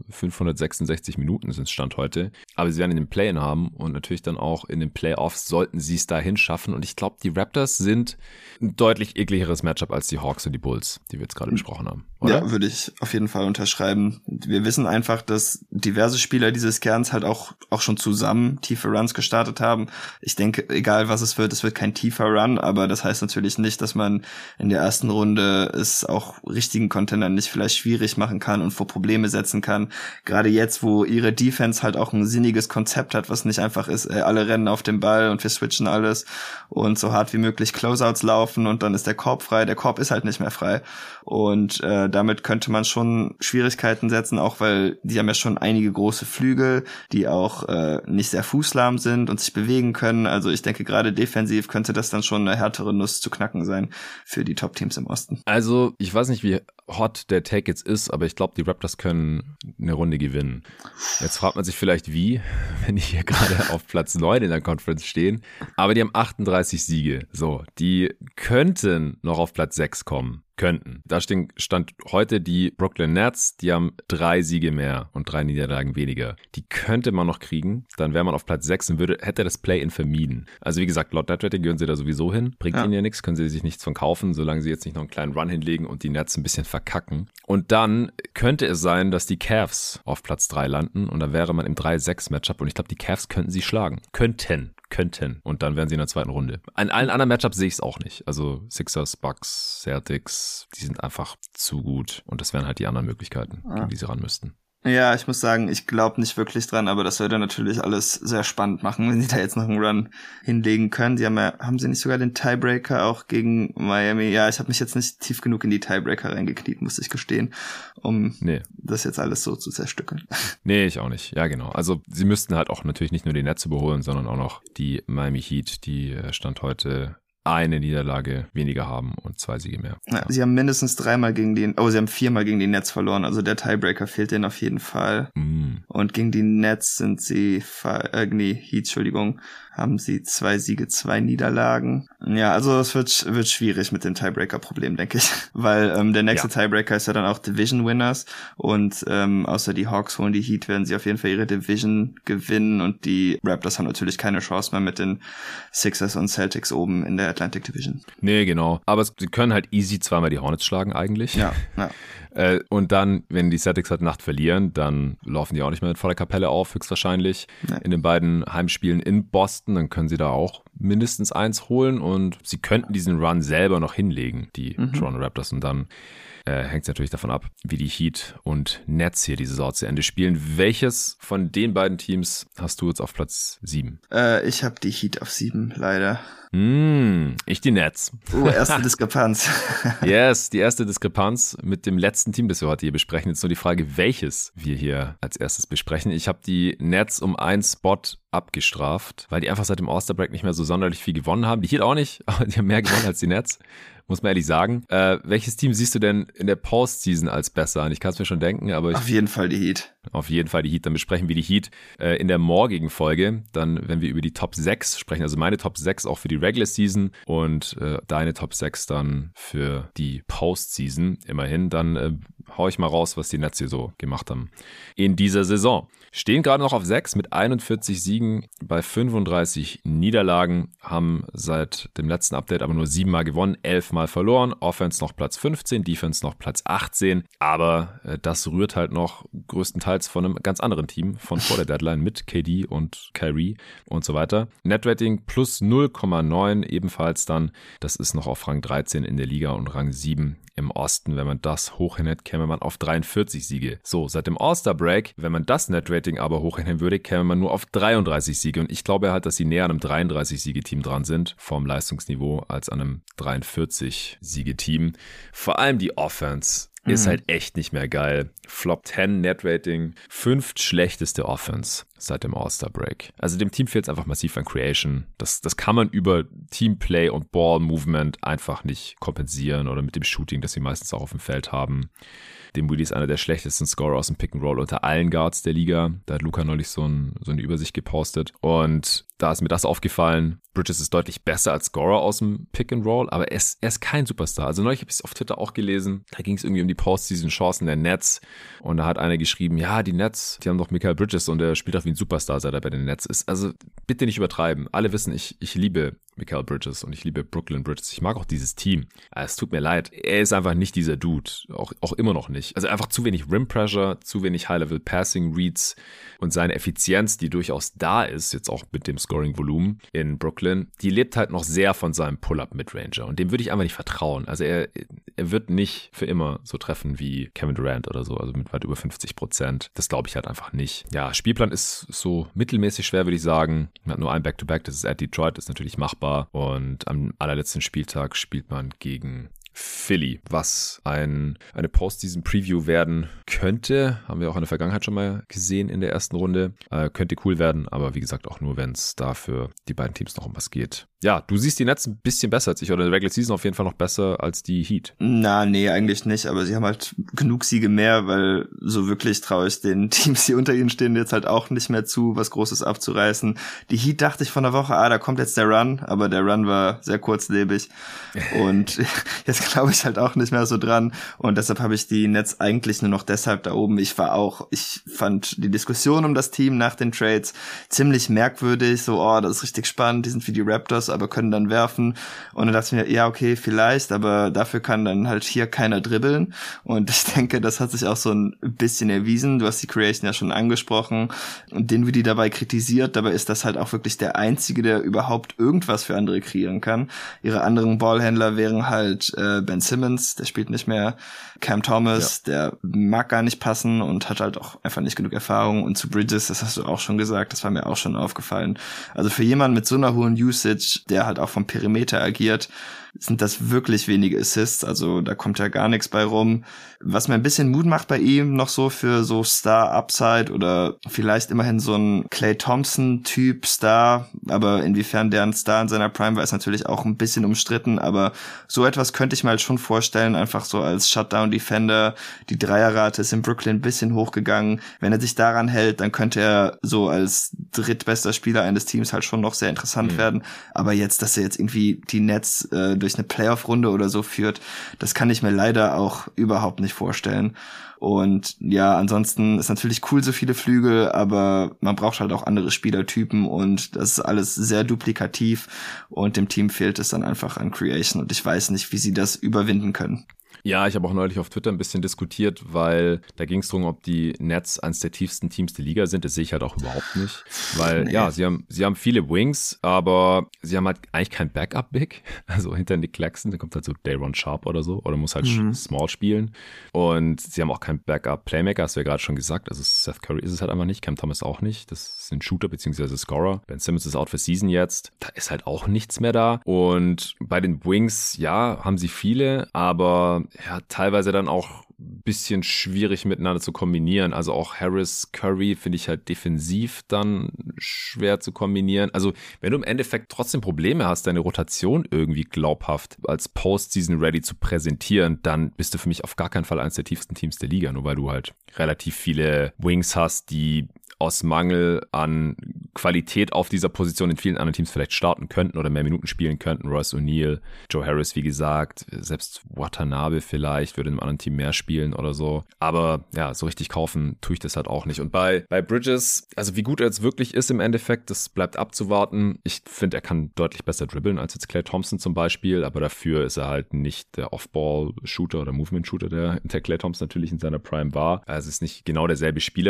566 Minuten, sind Stand heute, aber sie werden in den Play-In haben und natürlich dann auch in den Playoffs sollten sie es dahin schaffen und ich glaube, die Raptors sind ein deutlich ekligeres Matchup als die Hawks und die Bulls, die wir jetzt gerade besprochen haben, oder? Ja, würde ich auf jeden Fall unterschreiben. Wir wissen einfach, dass diverse Spieler dieses Kerns halt auch schon zusammen tiefe Runs gestartet haben. Ich denke, egal was es wird kein tiefer Run, aber das heißt natürlich nicht, dass man in der ersten Runde es auch richtigen Contendern nicht vielleicht schwierig machen kann und vor Probleme setzen kann. Gerade jetzt, wo ihre Defense halt auch ein sinniges Konzept hat, was nicht einfach ist, alle rennen auf den Ball und wir switchen alles und so hart wie möglich Closeouts laufen und dann ist der Korb frei. Der Korb ist halt nicht mehr frei und damit könnte man schon Schwierigkeiten setzen, auch weil die haben ja schon einige große Flügel, die auch nicht sehr fußlahm sind und sich bewegen können. Also ich denke, gerade defensiv könnte das dann schon eine härtere Nuss zu knacken sein für die Top-Teams im Osten. Also ich weiß nicht, wie hot der Take jetzt ist, aber ich glaube, die Raptors können eine Runde gewinnen. Jetzt fragt man sich vielleicht wie, wenn die hier gerade auf Platz 9 in der Conference stehen, aber die haben 38 Siege. So, die könnten noch auf Platz 6 kommen. Da stand heute die Brooklyn Nets, die haben 3 Siege mehr und 3 Niederlagen weniger. Die könnte man noch kriegen, dann wäre man auf Platz 6 und hätte das Play-In vermieden. Also wie gesagt, laut Net-Rating gehören sie da sowieso hin, bringt ihnen ja nichts, können sie sich nichts von kaufen, solange sie jetzt nicht noch einen kleinen Run hinlegen und die Nets ein bisschen verkacken. Und dann könnte es sein, dass die Cavs auf Platz 3 landen und dann wäre man im 3-6-Matchup und ich glaube, die Cavs könnten sie schlagen. Könnten. Und dann wären sie in der zweiten Runde. An allen anderen Matchups sehe ich es auch nicht. Also Sixers, Bucks, Celtics, die sind einfach zu gut. Und das wären halt die anderen Möglichkeiten, gegen die sie ran müssten. Ja, ich muss sagen, ich glaube nicht wirklich dran, aber das würde natürlich alles sehr spannend machen, wenn sie da jetzt noch einen Run hinlegen können. Die haben sie nicht sogar den Tiebreaker auch gegen Miami? Ja, ich habe mich jetzt nicht tief genug in die Tiebreaker reingekniet, muss ich gestehen, um das jetzt alles so zu zerstückeln. Nee, ich auch nicht. Ja, genau. Also sie müssten halt auch natürlich nicht nur die Nets überholen, sondern auch noch die Miami Heat, die Stand heute eine Niederlage weniger haben und 2 Siege mehr. Ja. Sie haben mindestens sie haben 4-mal gegen die Nets verloren, also der Tiebreaker fehlt denen auf jeden Fall. Und gegen die Nets sind sie, gegen die Heat, haben sie 2 Siege, 2 Niederlagen. Ja, also es wird schwierig mit dem Tiebreaker-Problem, denke ich. Weil der nächste Tiebreaker ist ja dann auch Division Winners und außer die Hawks holen die Heat, werden sie auf jeden Fall ihre Division gewinnen und die Raptors haben natürlich keine Chance mehr mit den Sixers und Celtics oben in der Atlantic Division. Nee, genau. Aber sie können halt easy zweimal die Hornets schlagen eigentlich. Ja. Und dann, wenn die Celtics halt Nacht verlieren, dann laufen die auch nicht mehr mit voller Kapelle auf, höchstwahrscheinlich. Nee. In den beiden Heimspielen in Boston, dann können sie da auch mindestens 1 holen und sie könnten diesen Run selber noch hinlegen, die Toronto Raptors. Und dann hängt es natürlich davon ab, wie die Heat und Nets hier die Saison zu Ende spielen. Welches von den beiden Teams hast du jetzt auf Platz 7? Ich habe die Heat auf 7, leider. Ich die Nets. Erste Diskrepanz. Yes, die erste Diskrepanz mit dem letzten Team, das wir heute hier besprechen. Jetzt nur die Frage, welches wir hier als erstes besprechen. Ich habe die Nets um 1 Spot abgestraft, weil die einfach seit dem All-Star-Break nicht mehr so sonderlich viel gewonnen haben. Die Heat auch nicht, aber die haben mehr gewonnen als die Nets. Muss man ehrlich sagen. Welches Team siehst du denn in der Postseason als besser? Ich kann es mir schon denken, aber auf jeden Fall die Heat. Auf jeden Fall die Heat. Dann besprechen wir die Heat in der morgigen Folge. Dann, wenn wir über die Top 6 sprechen, also meine Top 6 auch für die Regular Season und deine Top 6 dann für die Postseason immerhin, dann hau ich mal raus, was die Nets hier so gemacht haben in dieser Saison. Stehen gerade noch auf 6 mit 41 Siegen bei 35 Niederlagen, haben seit dem letzten Update aber nur 7 Mal gewonnen, 11 Mal verloren, Offense noch Platz 15, Defense noch Platz 18, aber das rührt halt noch größtenteils von einem ganz anderen Team von vor der Deadline mit KD und Kyrie und so weiter. Netrating plus 0,9 ebenfalls dann, das ist noch auf Rang 13 in der Liga und Rang 7 im Osten. Wenn man das hochhält, käme man auf 43 Siege. So, seit dem All-Star-Break, wenn man das Net-Rating aber hochhängen würde, käme man nur auf 33 Siege. Und ich glaube halt, dass sie näher an einem 33-Siege-Team dran sind, vom Leistungsniveau, als an einem 43-Siege-Team. Vor allem die Offense ist halt echt nicht mehr geil. Flop 10 Net-Rating, 5. schlechteste Offense seit dem All-Star-Break. Also dem Team fehlt es einfach massiv an Creation. Das kann man über Teamplay und Ball-Movement einfach nicht kompensieren oder mit dem Shooting, das sie meistens auch auf dem Feld haben. Dinwiddie ist einer der schlechtesten Scorer aus dem Pick-and-Roll unter allen Guards der Liga. Da hat Luka neulich so eine Übersicht gepostet. Und da ist mir das aufgefallen. Bridges ist deutlich besser als Scorer aus dem Pick-and-Roll, aber er ist kein Superstar. Also neulich habe ich es auf Twitter auch gelesen. Da ging es irgendwie um die Postseason-Chancen der Nets. Und da hat einer geschrieben, ja, die Nets, die haben doch Mikal Bridges und der spielt auch wie ein Superstar, seit er bei den Nets ist. Also bitte nicht übertreiben. Alle wissen, ich liebe Mikal Bridges und ich liebe Brooklyn Bridges. Ich mag auch dieses Team. Es tut mir leid. Er ist einfach nicht dieser Dude. Auch immer noch nicht. Also einfach zu wenig Rim Pressure, zu wenig High-Level Passing Reads und seine Effizienz, die durchaus da ist, jetzt auch mit dem Scoring-Volumen in Brooklyn, die lebt halt noch sehr von seinem Pull-Up-Midranger und dem würde ich einfach nicht vertrauen. Also er wird nicht für immer so treffen wie Kevin Durant oder so, also mit weit über 50%. Das glaube ich halt einfach nicht. Ja, Spielplan ist so mittelmäßig schwer, würde ich sagen. Man hat nur ein Back-to-Back, das ist at Detroit, das ist natürlich machbar und am allerletzten Spieltag spielt man gegen Philly, was eine Postseason-Preview werden könnte. Haben wir auch in der Vergangenheit schon mal gesehen in der ersten Runde. Könnte cool werden, aber wie gesagt auch nur, wenn es da für die beiden Teams noch um was geht. Ja, du siehst die Nets ein bisschen besser als ich oder in der Regular Season auf jeden Fall noch besser als die Heat. Nee, eigentlich nicht, aber sie haben halt genug Siege mehr, weil so wirklich traue ich den Teams, die unter ihnen stehen, jetzt halt auch nicht mehr zu, was Großes abzureißen. Die Heat dachte ich von der Woche, da kommt jetzt der Run, aber der Run war sehr kurzlebig und jetzt glaube ich halt auch nicht mehr so dran und deshalb habe ich die Nets eigentlich nur noch deshalb da oben. Ich fand die Diskussion um das Team nach den Trades ziemlich merkwürdig, so, das ist richtig spannend, die sind wie die Raptors, aber können dann werfen. Und dann dachte ich mir, ja, okay, vielleicht, aber dafür kann dann halt hier keiner dribbeln. Und ich denke, das hat sich auch so ein bisschen erwiesen. Du hast die Creation ja schon angesprochen und den wird die dabei kritisiert. Dabei ist das halt auch wirklich der Einzige, der überhaupt irgendwas für andere kreieren kann. Ihre anderen Ballhändler wären halt Ben Simmons, der spielt nicht mehr, Cam Thomas, der mag gar nicht passen und hat halt auch einfach nicht genug Erfahrung. Und zu Bridges, das hast du auch schon gesagt, das war mir auch schon aufgefallen. Also für jemanden mit so einer hohen Usage, der halt auch vom Perimeter agiert, sind das wirklich wenige Assists, also da kommt ja gar nichts bei rum. Was mir ein bisschen Mut macht bei ihm noch so für so Star-Upside oder vielleicht immerhin so ein Klay Thompson-Typ Star, aber inwiefern der ein Star in seiner Prime war, ist natürlich auch ein bisschen umstritten, aber so etwas könnte ich mir halt schon vorstellen, einfach so als Shutdown-Defender. Die Dreierrate ist in Brooklyn ein bisschen hochgegangen. Wenn er sich daran hält, dann könnte er so als drittbester Spieler eines Teams halt schon noch sehr interessant werden, aber jetzt, dass er jetzt irgendwie die Nets durch eine Playoff-Runde oder so führt, das kann ich mir leider auch überhaupt nicht vorstellen. Und ja, ansonsten ist natürlich cool, so viele Flügel, aber man braucht halt auch andere Spielertypen und das ist alles sehr duplikativ und dem Team fehlt es dann einfach an Creation und ich weiß nicht, wie sie das überwinden können. Ja, ich habe auch neulich auf Twitter ein bisschen diskutiert, weil da ging es darum, ob die Nets eines der tiefsten Teams der Liga sind. Das sehe ich halt auch überhaupt nicht. Weil ja, sie haben viele Wings, aber sie haben halt eigentlich kein Backup-Big. Also hinter Nick Claxton, da kommt halt so Day'Ron Sharpe oder so, oder muss halt Small spielen. Und sie haben auch keinen Backup-Playmaker, hast du ja gerade schon gesagt. Also Seth Curry ist es halt einfach nicht, Cam Thomas auch nicht. Das sind Shooter bzw. Scorer. Ben Simmons ist out for season jetzt. Da ist halt auch nichts mehr da. Und bei den Wings, ja, haben sie viele, aber ja, teilweise dann auch ein bisschen schwierig miteinander zu kombinieren. Also auch Harris, Curry finde ich halt defensiv dann schwer zu kombinieren. Also wenn du im Endeffekt trotzdem Probleme hast, deine Rotation irgendwie glaubhaft als Postseason ready zu präsentieren, dann bist du für mich auf gar keinen Fall eines der tiefsten Teams der Liga, nur weil du halt relativ viele Wings hast, die aus Mangel an Qualität auf dieser Position in vielen anderen Teams vielleicht starten könnten oder mehr Minuten spielen könnten. Royce O'Neal, Joe Harris, wie gesagt, selbst Watanabe vielleicht würde in einem anderen Team mehr spielen oder so. Aber ja, so richtig kaufen tue ich das halt auch nicht. Und bei Bridges, also wie gut er jetzt wirklich ist im Endeffekt, das bleibt abzuwarten. Ich finde, er kann deutlich besser dribbeln als jetzt Klay Thompson zum Beispiel, aber dafür ist er halt nicht der Off-Ball-Shooter oder Movement-Shooter, der Klay Thompson natürlich in seiner Prime war. Also es ist nicht genau derselbe Spieler.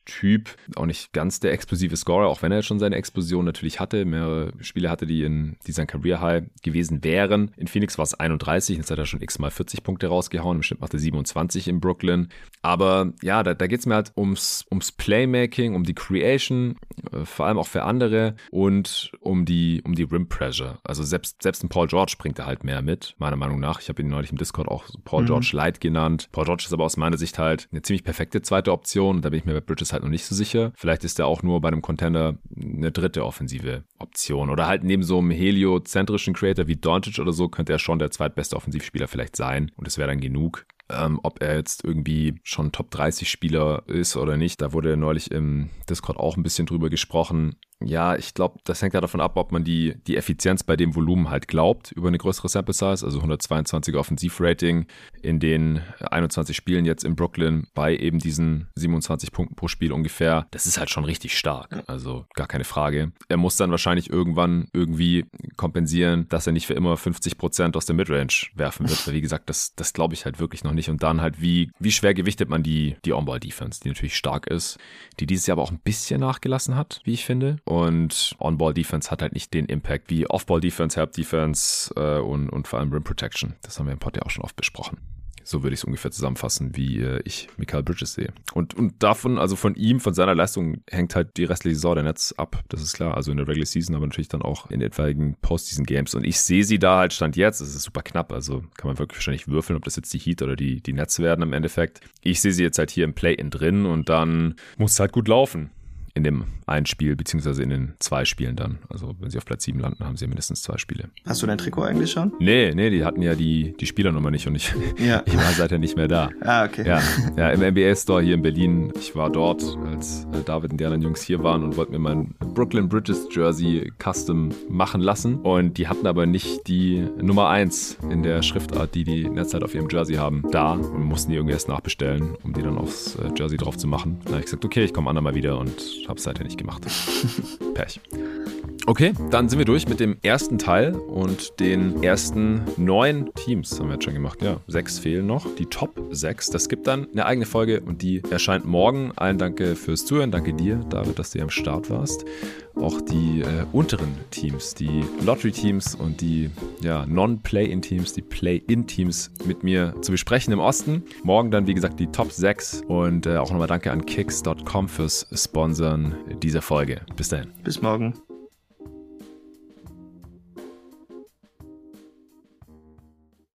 Typ, auch nicht ganz der explosive Scorer, auch wenn er schon seine Explosion natürlich hatte, mehrere Spiele hatte, die sein Career-High gewesen wären. In Phoenix war es 31, jetzt hat er schon x-mal 40 Punkte rausgehauen, im Schnitt macht er 27 in Brooklyn. Aber ja, da geht es mir halt ums Playmaking, um die Creation, vor allem auch für andere und um die Rim Pressure. Also selbst ein Paul George bringt da halt mehr mit, meiner Meinung nach. Ich habe ihn neulich im Discord auch Paul George Light genannt. Paul George ist aber aus meiner Sicht halt eine ziemlich perfekte zweite Option. Da bin ich mir bei Bridges halt noch nicht so sicher. Vielleicht ist er auch nur bei einem Contender eine dritte offensive Option. Oder halt neben so einem heliozentrischen Creator wie Doncic oder so könnte er schon der zweitbeste Offensivspieler vielleicht sein. Und das wäre dann genug. Ob er jetzt irgendwie schon Top-30-Spieler ist oder nicht, da wurde neulich im Discord auch ein bisschen drüber gesprochen. Ja, ich glaube, das hängt ja davon ab, ob man die Effizienz bei dem Volumen halt glaubt über eine größere Sample Size, also 122er Offensivrating in den 21 Spielen jetzt in Brooklyn bei eben diesen 27 Punkten pro Spiel ungefähr. Das ist halt schon richtig stark, also gar keine Frage. Er muss dann wahrscheinlich irgendwann irgendwie kompensieren, dass er nicht für immer 50% aus der Midrange werfen wird, weil wie gesagt, das glaube ich halt wirklich noch nicht. Und dann halt, wie schwer gewichtet man die On-Ball-Defense, die natürlich stark ist, die dieses Jahr aber auch ein bisschen nachgelassen hat, wie ich finde. Und On-Ball-Defense hat halt nicht den Impact wie Off-Ball-Defense, Help-Defense und vor allem Rim-Protection. Das haben wir im Pod ja auch schon oft besprochen. So würde ich es ungefähr zusammenfassen, wie ich Mikal Bridges sehe. Und davon, also von ihm, von seiner Leistung, hängt halt die restliche Saison der Nets ab. Das ist klar. Also in der Regular Season, aber natürlich dann auch in etwaigen Postseason-Games. Und ich sehe sie da halt Stand jetzt. Es ist super knapp. Also kann man wirklich wahrscheinlich würfeln, ob das jetzt die Heat oder die Nets werden im Endeffekt. Ich sehe sie jetzt halt hier im Play-In drin und dann muss es halt gut laufen. In dem einen Spiel, beziehungsweise in den 2 Spielen dann. Also wenn sie auf Platz 7 landen, haben sie mindestens 2 Spiele. Hast du dein Trikot eigentlich schon? Nee, die hatten ja die Spielernummer nicht und ich war seither nicht mehr da. Ah, okay. Ja, im NBA-Store hier in Berlin. Ich war dort, als David und die anderen Jungs hier waren und wollten mir mein Brooklyn Bridges Jersey custom machen lassen. Und die hatten aber nicht die Nummer 1 in der Schriftart, die Nets halt auf ihrem Jersey haben, da und mussten die irgendwie erst nachbestellen, um die dann aufs Jersey drauf zu machen. Dann habe ich gesagt, okay, ich komme andermal wieder und hab's seither nicht gemacht. Pech. Okay, dann sind wir durch mit dem ersten Teil und den ersten 9 Teams haben wir jetzt schon gemacht. Ja, 6 fehlen noch. Die Top 6. Das gibt dann eine eigene Folge und die erscheint morgen. Allen danke fürs Zuhören. Danke dir, David, dass du hier am Start warst. Auch die unteren Teams, die Lottery-Teams und die Non-Play-In-Teams, die Play-In-Teams mit mir zu besprechen im Osten. Morgen dann, wie gesagt, die Top 6 und auch nochmal danke an Kicks.com fürs Sponsoren dieser Folge. Bis dahin. Bis morgen.